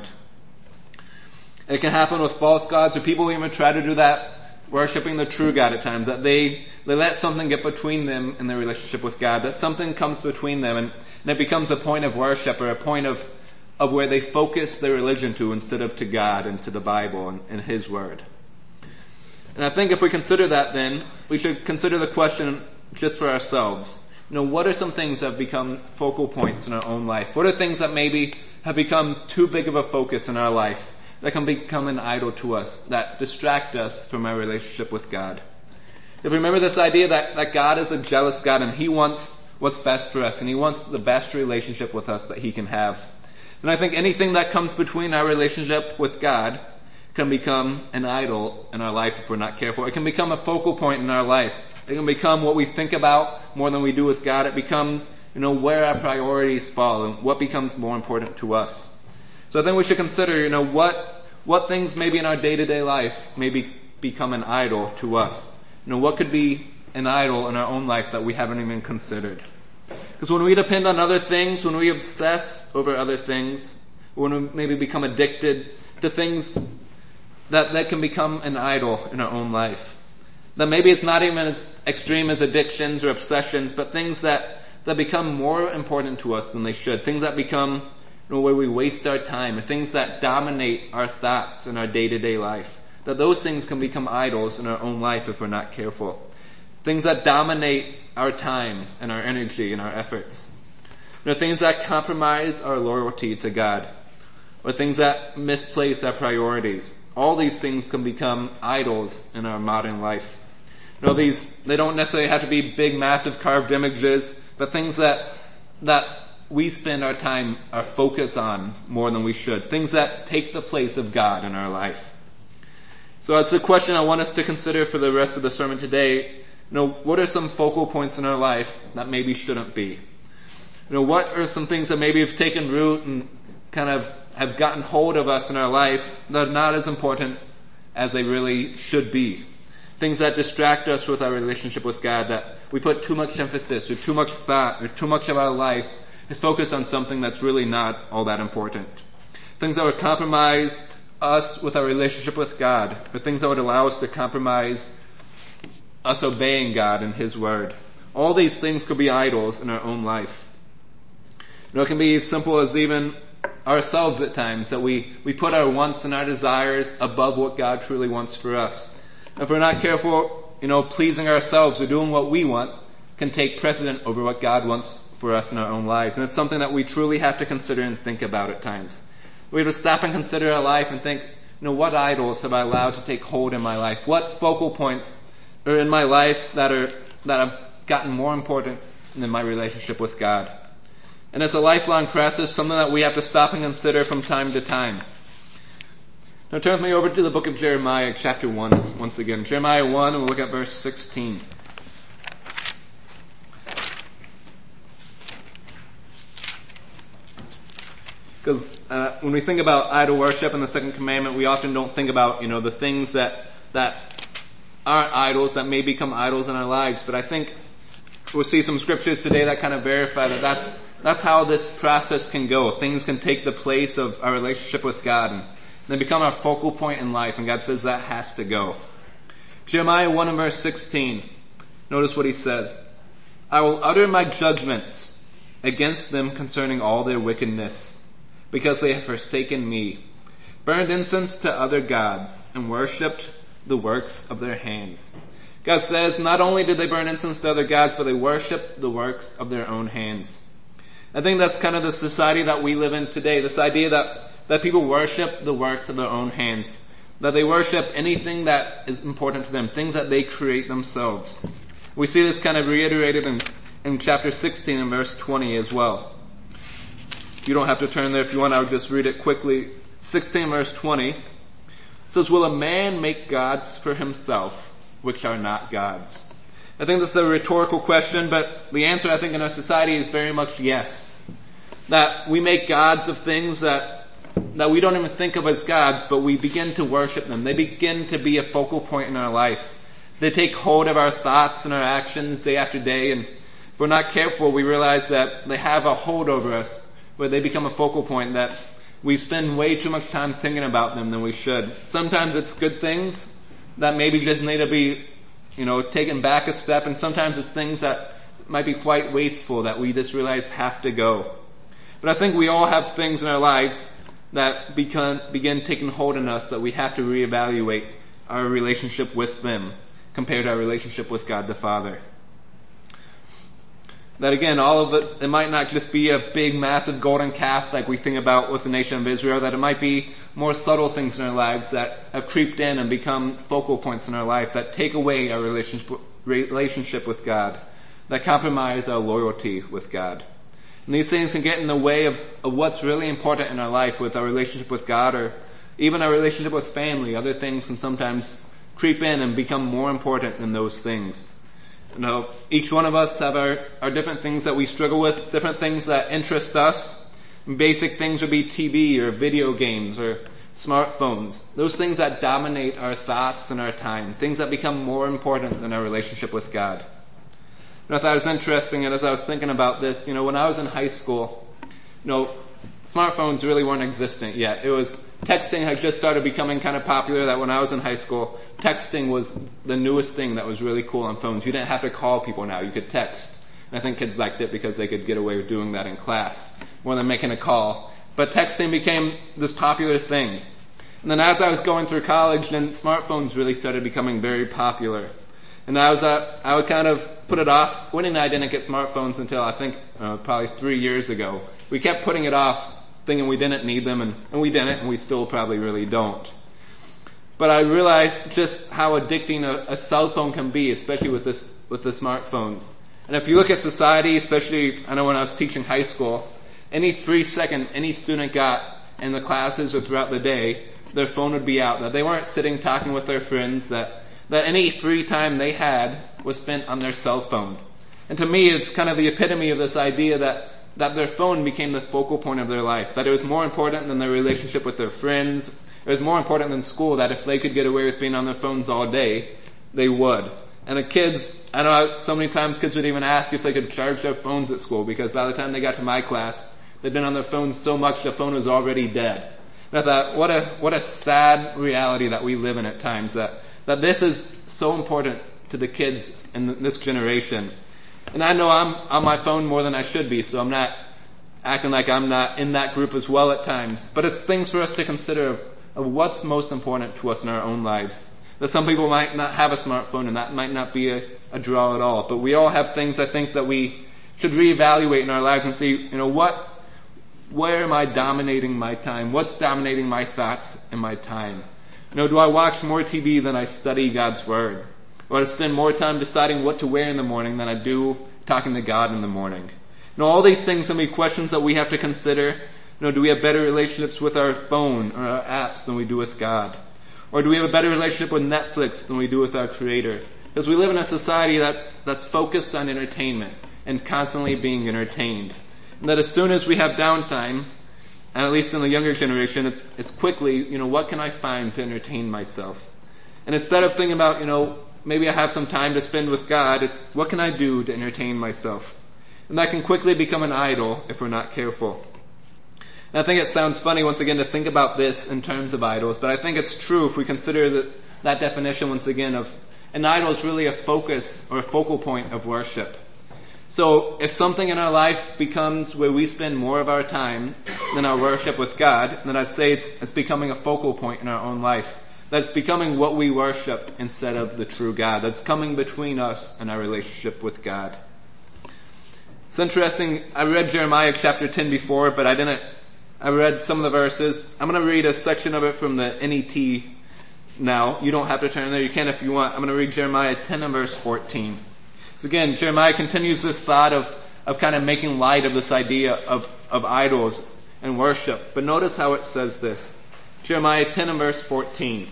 It can happen with false gods, or people even try to do that worshiping the true God at times, that they, they let something get between them in their relationship with God, that something comes between them and, and it becomes a point of worship or a point of, of where they focus their religion to instead of to God and to the Bible and, and His Word. And I think if we consider that, then we should consider the question just for ourselves. You know, what are some things that have become focal points in our own life? What are things that maybe have become too big of a focus in our life that can become an idol to us, that distract us from our relationship with God? If we remember this idea that, that God is a jealous God and He wants what's best for us and He wants the best relationship with us that He can have, And I think anything that comes between our relationship with God can become an idol in our life if we're not careful. It can become a focal point in our life. It can become what we think about more than we do with God. It becomes, you know, where our priorities fall and what becomes more important to us. So I think we should consider, you know, what, what things maybe in our day-to-day life maybe become an idol to us. You know, what could be an idol in our own life that we haven't even considered? Because when we depend on other things, when we obsess over other things, when we maybe become addicted to things that, that can become an idol in our own life. That maybe it's not even as extreme as addictions or obsessions, but things that, that become more important to us than they should. Things that become, you know, where we waste our time, or things that dominate our thoughts in our day-to-day life. That those things can become idols in our own life if we're not careful. Things that dominate our time and our energy and our efforts. You know, things that compromise our loyalty to God. Or things that misplace our priorities. All these things can become idols in our modern life. You know, these, they don't necessarily have to be big, massive carved images, but things that, that we spend our time, our focus on more than we should. Things that take the place of God in our life. So that's a question I want us to consider for the rest of the sermon today. You know, what are some focal points in our life that maybe shouldn't be? You know, what are some things that maybe have taken root and kind of have gotten hold of us in our life that are not as important as they really should be? Things that distract us with our relationship with God, that we put too much emphasis or too much thought or too much of our life is focused on something that's really not all that important. Things that would compromise us with our relationship with God, or things that would allow us to compromise us obeying God and His Word. All these things could be idols in our own life. You know, it can be as simple as even ourselves at times, that we, we put our wants and our desires above what God truly wants for us. If we're not careful, you know, pleasing ourselves or doing what we want can take precedent over what God wants for us in our own lives. And it's something that we truly have to consider and think about at times. We have to stop and consider our life and think, you know, what idols have I allowed to take hold in my life? What focal points are in my life that are, that have gotten more important than my relationship with God? And it's a lifelong process, something that we have to stop and consider from time to time. Now turn with me over to the book of Jeremiah, chapter one, once again. Jeremiah one, and we'll look at verse sixteen. Because uh, when we think about idol worship and the second commandment, we often don't think about, you know, the things that that aren't idols, that may become idols in our lives. But I think we'll see some scriptures today that kind of verify that that's that's how this process can go. Things can take the place of our relationship with God, and they become our focal point in life, and God says that has to go. Jeremiah one and verse sixteen. Notice what He says. I will utter my judgments against them concerning all their wickedness, because they have forsaken me, burned incense to other gods, and worshipped the works of their hands. God says not only did they burn incense to other gods, but they worshipped the works of their own hands. I think that's kind of the society that we live in today, this idea that, that people worship the works of their own hands, that they worship anything that is important to them, things that they create themselves. We see this kind of reiterated in, in chapter sixteen and verse twenty as well. You don't have to turn there if you want, I'll just read it quickly. sixteen verse twenty. It says, will a man make gods for himself, which are not gods? I think that's a rhetorical question, but the answer I think in our society is very much yes. That we make gods of things that, that we don't even think of as gods, but we begin to worship them. They begin to be a focal point in our life. They take hold of our thoughts and our actions day after day, and if we're not careful, we realize that they have a hold over us, where they become a focal point, that we spend way too much time thinking about them than we should. Sometimes it's good things that maybe just need to be, you know, taken back a step, and sometimes it's things that might be quite wasteful that we just realize have to go. But I think we all have things in our lives that begin, begin taking hold in us that we have to reevaluate our relationship with them compared to our relationship with God the Father. That again, all of it, it might not just be a big, massive golden calf like we think about with the nation of Israel, that it might be more subtle things in our lives that have creeped in and become focal points in our life that take away our relationship, relationship with God, that compromise our loyalty with God. And these things can get in the way of, of what's really important in our life, with our relationship with God, or even our relationship with family. Other things can sometimes creep in and become more important than those things. You know, each one of us have our, our different things that we struggle with, different things that interest us. Basic things would be T V or video games or smartphones. Those things that dominate our thoughts and our time. Things that become more important than our relationship with God. And I thought it was interesting, and as I was thinking about this, you know, when I was in high school, you know, smartphones really weren't existent yet. It was, texting had just started becoming kind of popular, that when I was in high school, texting was the newest thing that was really cool on phones. You didn't have to call people now, you could text. And I think kids liked it because they could get away with doing that in class, more than making a call. But texting became this popular thing. And then as I was going through college, then smartphones really started becoming very popular. And I was, uh, I would kind of put it off. Winnie and I didn't get smartphones until I think, uh, probably three years ago. We kept putting it off, thinking we didn't need them, and, and we didn't, and we still probably really don't. But I realized just how addicting a, a cell phone can be, especially with this, with the smartphones. And if you look at society, especially, I know when I was teaching high school, any three second any student got in the classes or throughout the day, their phone would be out, that they weren't sitting talking with their friends, that that any free time they had was spent on their cell phone. And to me, it's kind of the epitome of this idea that, that their phone became the focal point of their life, that it was more important than their relationship with their friends. It was more important than school, that if they could get away with being on their phones all day, they would. And the kids, I know so many times kids would even ask if they could charge their phones at school, because by the time they got to my class, they'd been on their phones so much the phone was already dead. And I thought, what a, what a sad reality that we live in at times, that that this is so important to the kids in this generation. And I know I'm on my phone more than I should be, so I'm not acting like I'm not in that group as well at times. But it's things for us to consider of, of what's most important to us in our own lives. That some people might not have a smartphone, and that might not be a, a draw at all. But we all have things, I think, that we should reevaluate in our lives and see, you know, what, where am I dominating my time? What's dominating my thoughts and my time? You know, do I watch more T V than I study God's Word? Or do I spend more time deciding what to wear in the morning than I do talking to God in the morning? You know, all these things can be questions that we have to consider. You know, do we have better relationships with our phone or our apps than we do with God? Or do we have a better relationship with Netflix than we do with our Creator? Because we live in a society that's, that's focused on entertainment and constantly being entertained. And that as soon as we have downtime, and at least in the younger generation, it's, it's quickly, you know, what can I find to entertain myself? And instead of thinking about, you know, maybe I have some time to spend with God, it's what can I do to entertain myself? And that can quickly become an idol if we're not careful. And I think it sounds funny once again to think about this in terms of idols, but I think it's true if we consider that, that definition once again of an idol is really a focus or a focal point of worship. So if something in our life becomes where we spend more of our time than our worship with God, then I'd say it's, it's becoming a focal point in our own life. That's becoming what we worship instead of the true God. That's coming between us and our relationship with God. It's interesting, I read Jeremiah chapter ten before, but I didn't, I read some of the verses. I'm going to read a section of it from the N E T now. You don't have to turn there, you can if you want. I'm going to read Jeremiah ten and verse fourteen. So again, Jeremiah continues this thought of, of kind of making light of this idea of, of idols and worship. But notice how it says this. Jeremiah ten and verse fourteen.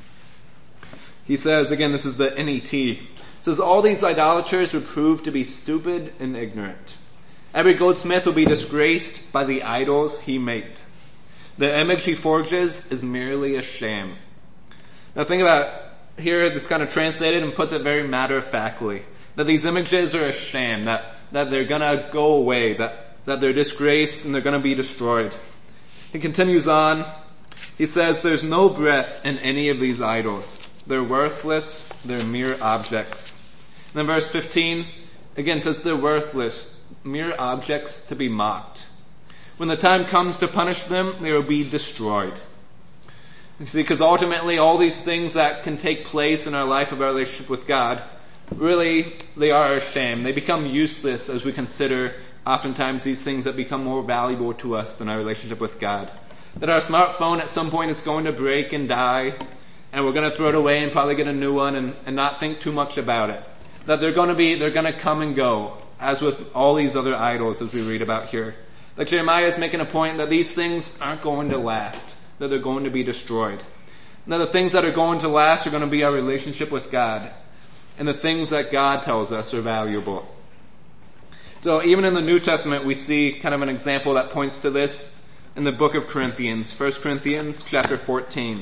He says, again, this is the N E T. It says, all these idolaters will prove to be stupid and ignorant. Every goldsmith will be disgraced by the idols he made. The image he forges is merely a sham. Now think about here, this kind of translated and puts it very matter-of-factly. That these images are a sham, that, that they're gonna go away, that, that they're disgraced and they're gonna be destroyed. He continues on. He says, there's no breath in any of these idols. They're worthless, they're mere objects. And then verse fifteen, again says they're worthless, mere objects to be mocked. When the time comes to punish them, they will be destroyed. You see, because ultimately all these things that can take place in our life of our relationship with God, really, they are a shame. They become useless as we consider oftentimes these things that become more valuable to us than our relationship with God. That our smartphone at some point is going to break and die, and we're going to throw it away and probably get a new one and, and not think too much about it. That they're going to be, they're going to come and go. as with all these other idols as we read about here. Like Jeremiah is making a point that these things aren't going to last, that they're going to be destroyed. Now the things that are going to last are going to be our relationship with God, and the things that God tells us are valuable. So even in the New Testament we see kind of an example that points to this in the book of Corinthians, First Corinthians chapter fourteen.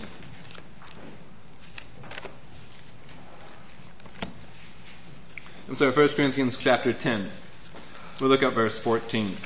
And so First Corinthians chapter ten. We'll look at verse fourteen.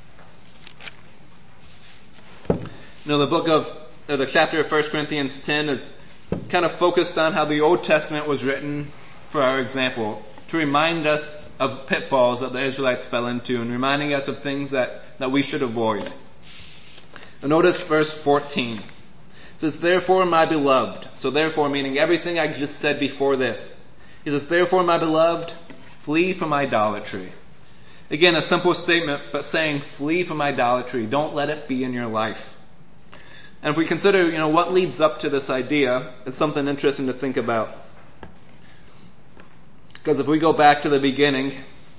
Now the book of, or the chapter of First Corinthians ten is kind of focused on how the Old Testament was written for our example, to remind us of pitfalls that the Israelites fell into and reminding us of things that, that we should avoid. Now notice verse fourteen. It says, therefore my beloved, so therefore meaning everything I just said before this. He says, therefore my beloved, flee from idolatry. Again, a simple statement, but saying flee from idolatry. Don't let it be in your life. And if we consider, you know, what leads up to this idea, it's something interesting to think about. Because if we go back to the beginning,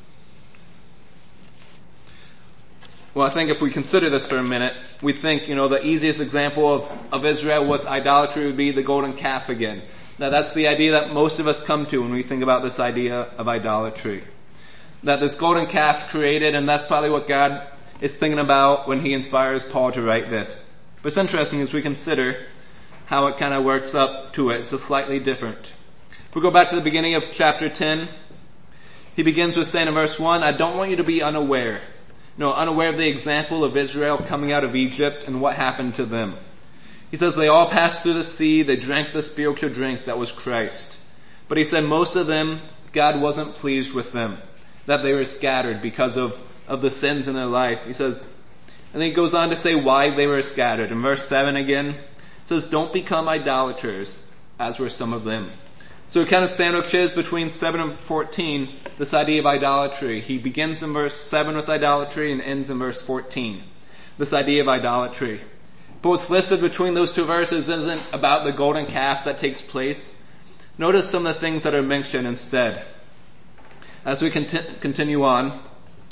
well, I think if we consider this for a minute, we think, you know, the easiest example of, of Israel with idolatry would be the golden calf again. Now that's the idea that most of us come to when we think about this idea of idolatry. That this golden calf's created, and that's probably what God is thinking about when he inspires Paul to write this. But it's interesting as we consider how it kind of works up to it. It's a slightly different. If we go back to the beginning of chapter ten, he begins with saying in verse one, I don't want you to be unaware. No, unaware of the example of Israel coming out of Egypt and what happened to them. He says they all passed through the sea, they drank the spiritual drink that was Christ. But he said most of them, God wasn't pleased with them, that they were scattered because of, of the sins in their life. He says, and then he goes on to say why they were scattered. In verse seven again, it says, don't become idolaters, as were some of them. So it kind of sandwiches between seven and fourteen, this idea of idolatry. He begins in verse seven with idolatry and ends in verse fourteen. This idea of idolatry. But what's listed between those two verses isn't about the golden calf that takes place. Notice some of the things that are mentioned instead. As we conti- continue on,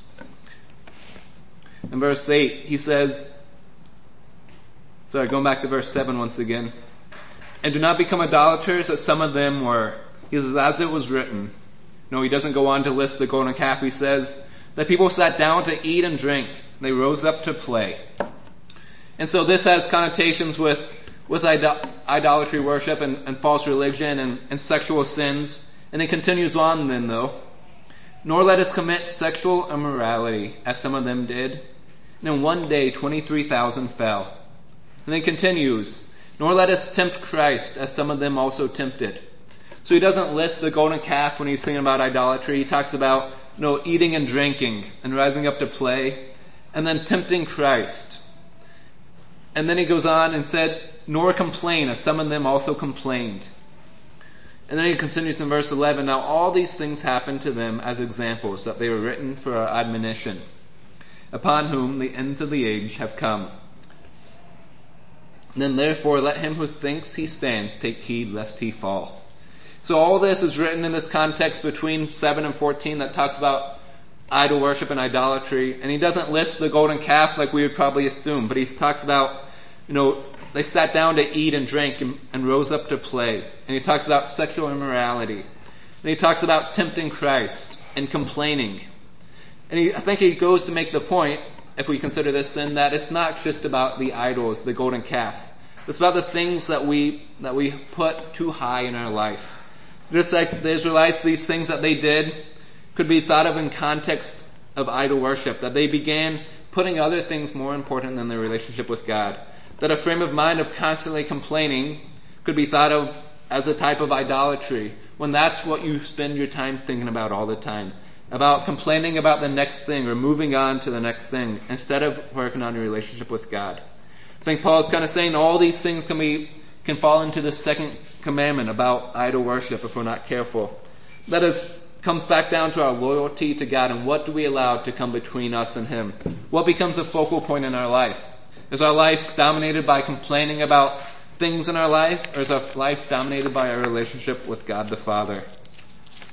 in verse eight, he says, sorry, going back to verse seven once again, and do not become idolaters as some of them were. He says, as it was written. No, he doesn't go on to list the golden calf. He says that people sat down to eat and drink. They rose up to play. And so this has connotations with, with idol- idolatry worship and, and false religion and, and sexual sins. And it continues on then though. Nor let us commit sexual immorality, as some of them did. And in one day twenty-three thousand fell. And then continues, nor let us tempt Christ, as some of them also tempted. So he doesn't list the golden calf when he's thinking about idolatry. He talks about, you know, eating and drinking and rising up to play, and then tempting Christ. And then he goes on and said, nor complain, as some of them also complained. And then he continues in verse eleven, now all these things happened to them as examples, that they were written for our admonition, upon whom the ends of the age have come. Then therefore let him who thinks he stands take heed lest he fall. So all this is written in this context between seven and fourteen that talks about idol worship and idolatry. And he doesn't list the golden calf like we would probably assume, but he talks about, you know, they sat down to eat and drink and, and rose up to play. And he talks about sexual immorality. And he talks about tempting Christ and complaining. And he, I think he goes to make the point, if we consider this then, that it's not just about the idols, the golden calves. It's about the things that we, that we put too high in our life. Just like the Israelites, these things that they did could be thought of in context of idol worship, that they began putting other things more important than their relationship with God. That a frame of mind of constantly complaining could be thought of as a type of idolatry, when that's what you spend your time thinking about all the time. About complaining about the next thing or moving on to the next thing instead of working on your relationship with God. I think Paul's kind of saying all these things can be, can fall into the second commandment about idol worship if we're not careful. That is, comes back down to our loyalty to God and what do we allow to come between us and Him? What becomes a focal point in our life? Is our life dominated by complaining about things in our life, or is our life dominated by our relationship with God the Father?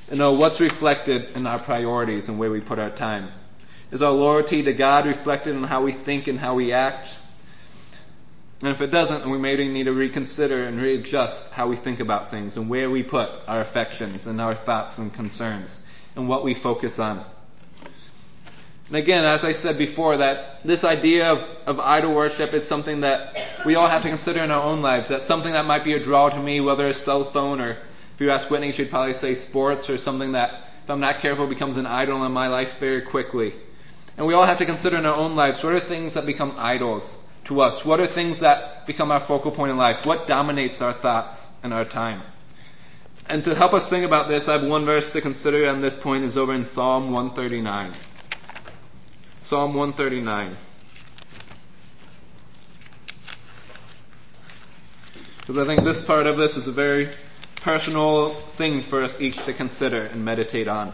You know, what's reflected in our priorities and where we put our time? Is our loyalty to God reflected in how we think and how we act? And if it doesn't, then we maybe need to reconsider and readjust how we think about things and where we put our affections and our thoughts and concerns and what we focus on. And again, as I said before, that this idea of, of idol worship is something that we all have to consider in our own lives. That's something that might be a draw to me, whether it's cell phone or if you ask Whitney, she'd probably say sports, or something that, if I'm not careful, becomes an idol in my life very quickly. And we all have to consider in our own lives, what are things that become idols to us? What are things that become our focal point in life? What dominates our thoughts and our time? And to help us think about this, I have one verse to consider on this point is over in Psalm one thirty-nine. Psalm one thirty-nine. Because I think this part of this is a very personal thing for us each to consider and meditate on.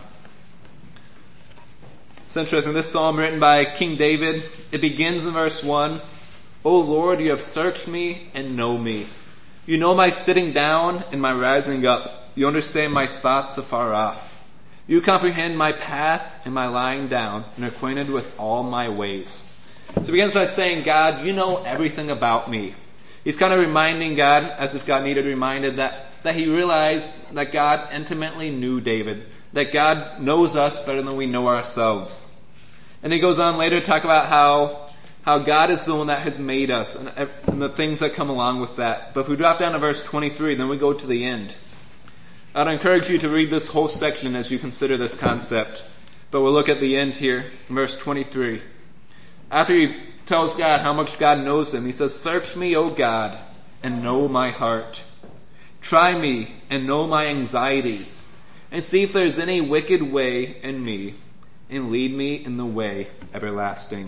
It's interesting, this psalm written by King David, it begins in verse one, O Lord, you have searched me and know me. You know my sitting down and my rising up. You understand my thoughts afar off. You comprehend my path and my lying down and are acquainted with all my ways. So it begins by saying, God, you know everything about me. He's kind of reminding God, as if God needed reminded, that, that he realized that God intimately knew David, that God knows us better than we know ourselves. And he goes on later to talk about how, how God is the one that has made us and, and the things that come along with that. But if we drop down to verse twenty-three, then we go to the end. I'd encourage you to read this whole section as you consider this concept. But we'll look at the end here, verse twenty-three. After he tells God how much God knows him, he says, Search me, O God, and know my heart. Try me and know my anxieties, and see if there's any wicked way in me, and lead me in the way everlasting.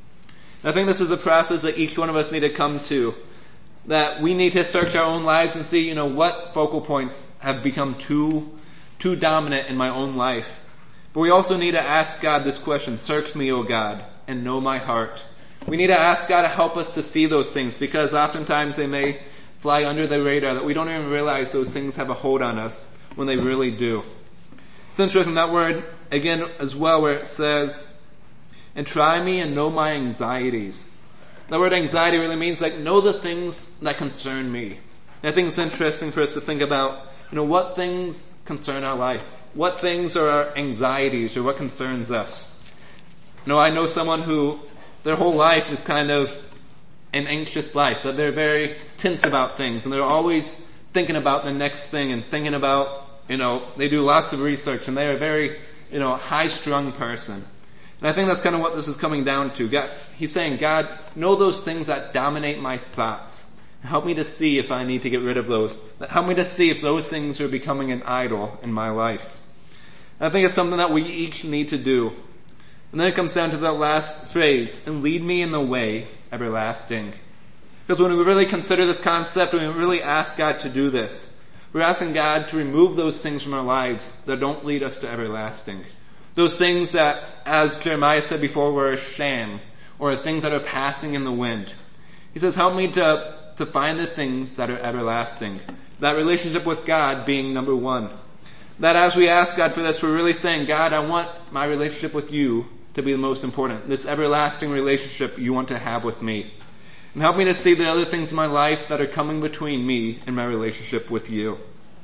I think this is a process that each one of us need to come to, that we need to search our own lives and see, you know, what focal points have become too, too dominant in my own life. But we also need to ask God this question, Search me, O God, and know my heart. We need to ask God to help us to see those things, because oftentimes they may fly under the radar, that we don't even realize those things have a hold on us when they really do. It's interesting, that word, again, as well, where it says, and try me and know my anxieties. That word anxiety really means like, know the things that concern me. And I think it's interesting for us to think about, you know, what things concern our life? What things are our anxieties or what concerns us? You know, I know someone who, their whole life is kind of an anxious life, that they're very tense about things and they're always thinking about the next thing and thinking about, you know, they do lots of research and they're a very, you know, high-strung person. And I think that's kind of what this is coming down to. God, he's saying, God, know those things that dominate my thoughts. Help me to see if I need to get rid of those. Help me to see if those things are becoming an idol in my life. And I think it's something that we each need to do. And then it comes down to that last phrase, and lead me in the way everlasting. Because when we really consider this concept, when we really ask God to do this, we're asking God to remove those things from our lives that don't lead us to everlasting. Those things that, as Jeremiah said before, were a sham, or things that are passing in the wind. He says, help me to, to find the things that are everlasting. That relationship with God being number one. That as we ask God for this, we're really saying, God, I want my relationship with you to be the most important. This everlasting relationship you want to have with me. And help me to see the other things in my life that are coming between me and my relationship with you.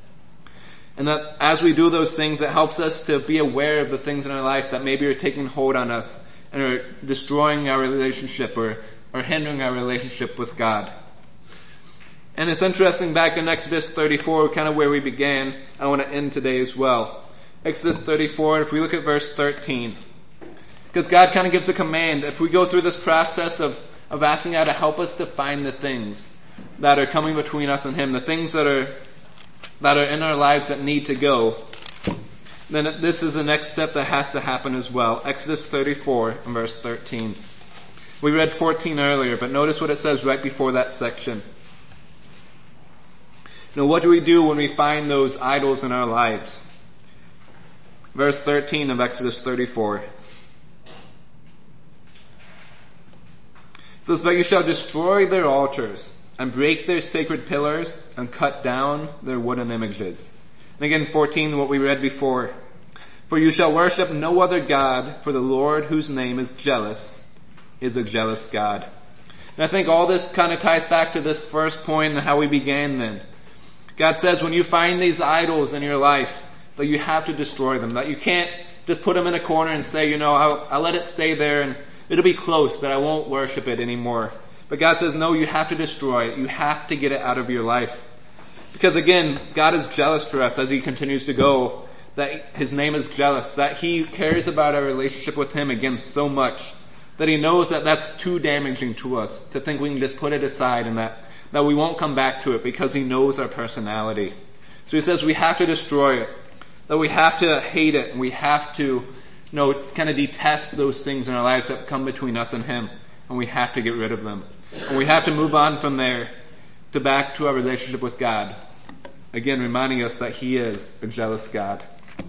And that as we do those things, it helps us to be aware of the things in our life that maybe are taking hold on us and are destroying our relationship or, or hindering our relationship with God. And it's interesting, back in Exodus thirty-four, kind of where we began, I want to end today as well. Exodus thirty-four, if we look at verse thirteen. Because God kind of gives a command, if we go through this process of, of asking God to help us to find the things that are coming between us and Him, the things that are that are in our lives that need to go, then this is the next step that has to happen as well. Exodus thirty-four and verse thirteen. We read fourteen earlier, but notice what it says right before that section. Now, what do we do when we find those idols in our lives? Verse thirteen of Exodus thirty-four. It says, but you shall destroy their altars, and break their sacred pillars, and cut down their wooden images. And again, fourteen, what we read before. For you shall worship no other God, for the Lord whose name is jealous is a jealous God. And I think all this kind of ties back to this first point and how we began then. God says when you find these idols in your life, that you have to destroy them, that you can't just put them in a corner and say, you know, I'll, I'll let it stay there and it'll be close, but I won't worship it anymore. But God says, no, you have to destroy it. You have to get it out of your life. Because again, God is jealous for us as He continues to go, that His name is jealous, that He cares about our relationship with Him again so much, that He knows that that's too damaging to us, to think we can just put it aside and that, that we won't come back to it because He knows our personality. So He says we have to destroy it, that we have to hate it, and we have to, you know, kind of detest those things in our lives that come between us and Him, and we have to get rid of them. And we have to move on from there to back to our relationship with God. Again, reminding us that He is a jealous God.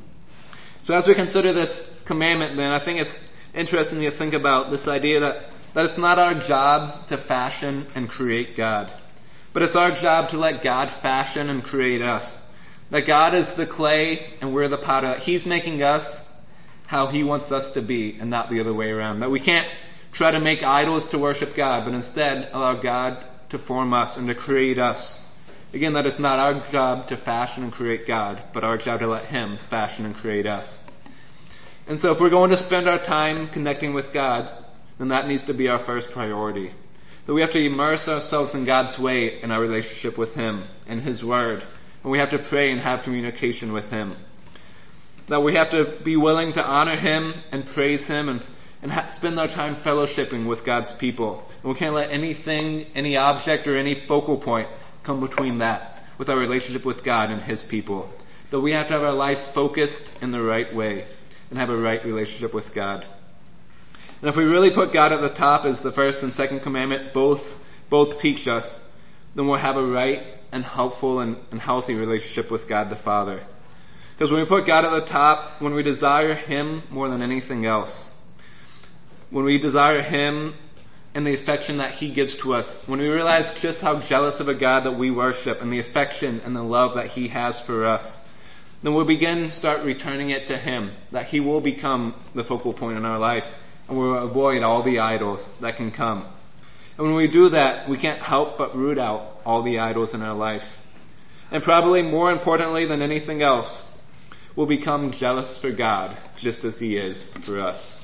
So as we consider this commandment then, I think it's interesting to think about this idea that, that it's not our job to fashion and create God, but it's our job to let God fashion and create us. That God is the clay and we're the potter. He's making us how He wants us to be and not the other way around. That we can't try to make idols to worship God, but instead allow God to form us and to create us. Again, that it's not our job to fashion and create God, but our job to let Him fashion and create us. And so if we're going to spend our time connecting with God, then that needs to be our first priority. That we have to immerse ourselves in God's way in our relationship with Him and His Word. And we have to pray and have communication with Him. That we have to be willing to honor Him and praise Him and, and ha- spend our time fellowshipping with God's people. And we can't let anything, any object or any focal point come between that with our relationship with God and His people. That we have to have our lives focused in the right way and have a right relationship with God. And if we really put God at the top as the first and second commandment both, both teach us, then we'll have a right and helpful and, and healthy relationship with God the Father. Because when we put God at the top, when we desire Him more than anything else, when we desire Him and the affection that He gives to us, when we realize just how jealous of a God that we worship and the affection and the love that He has for us, then we'll begin to start returning it to Him, that He will become the focal point in our life, and we'll avoid all the idols that can come. And when we do that, we can't help but root out all the idols in our life. And probably more importantly than anything else, we'll become jealous for God, just as He is for us.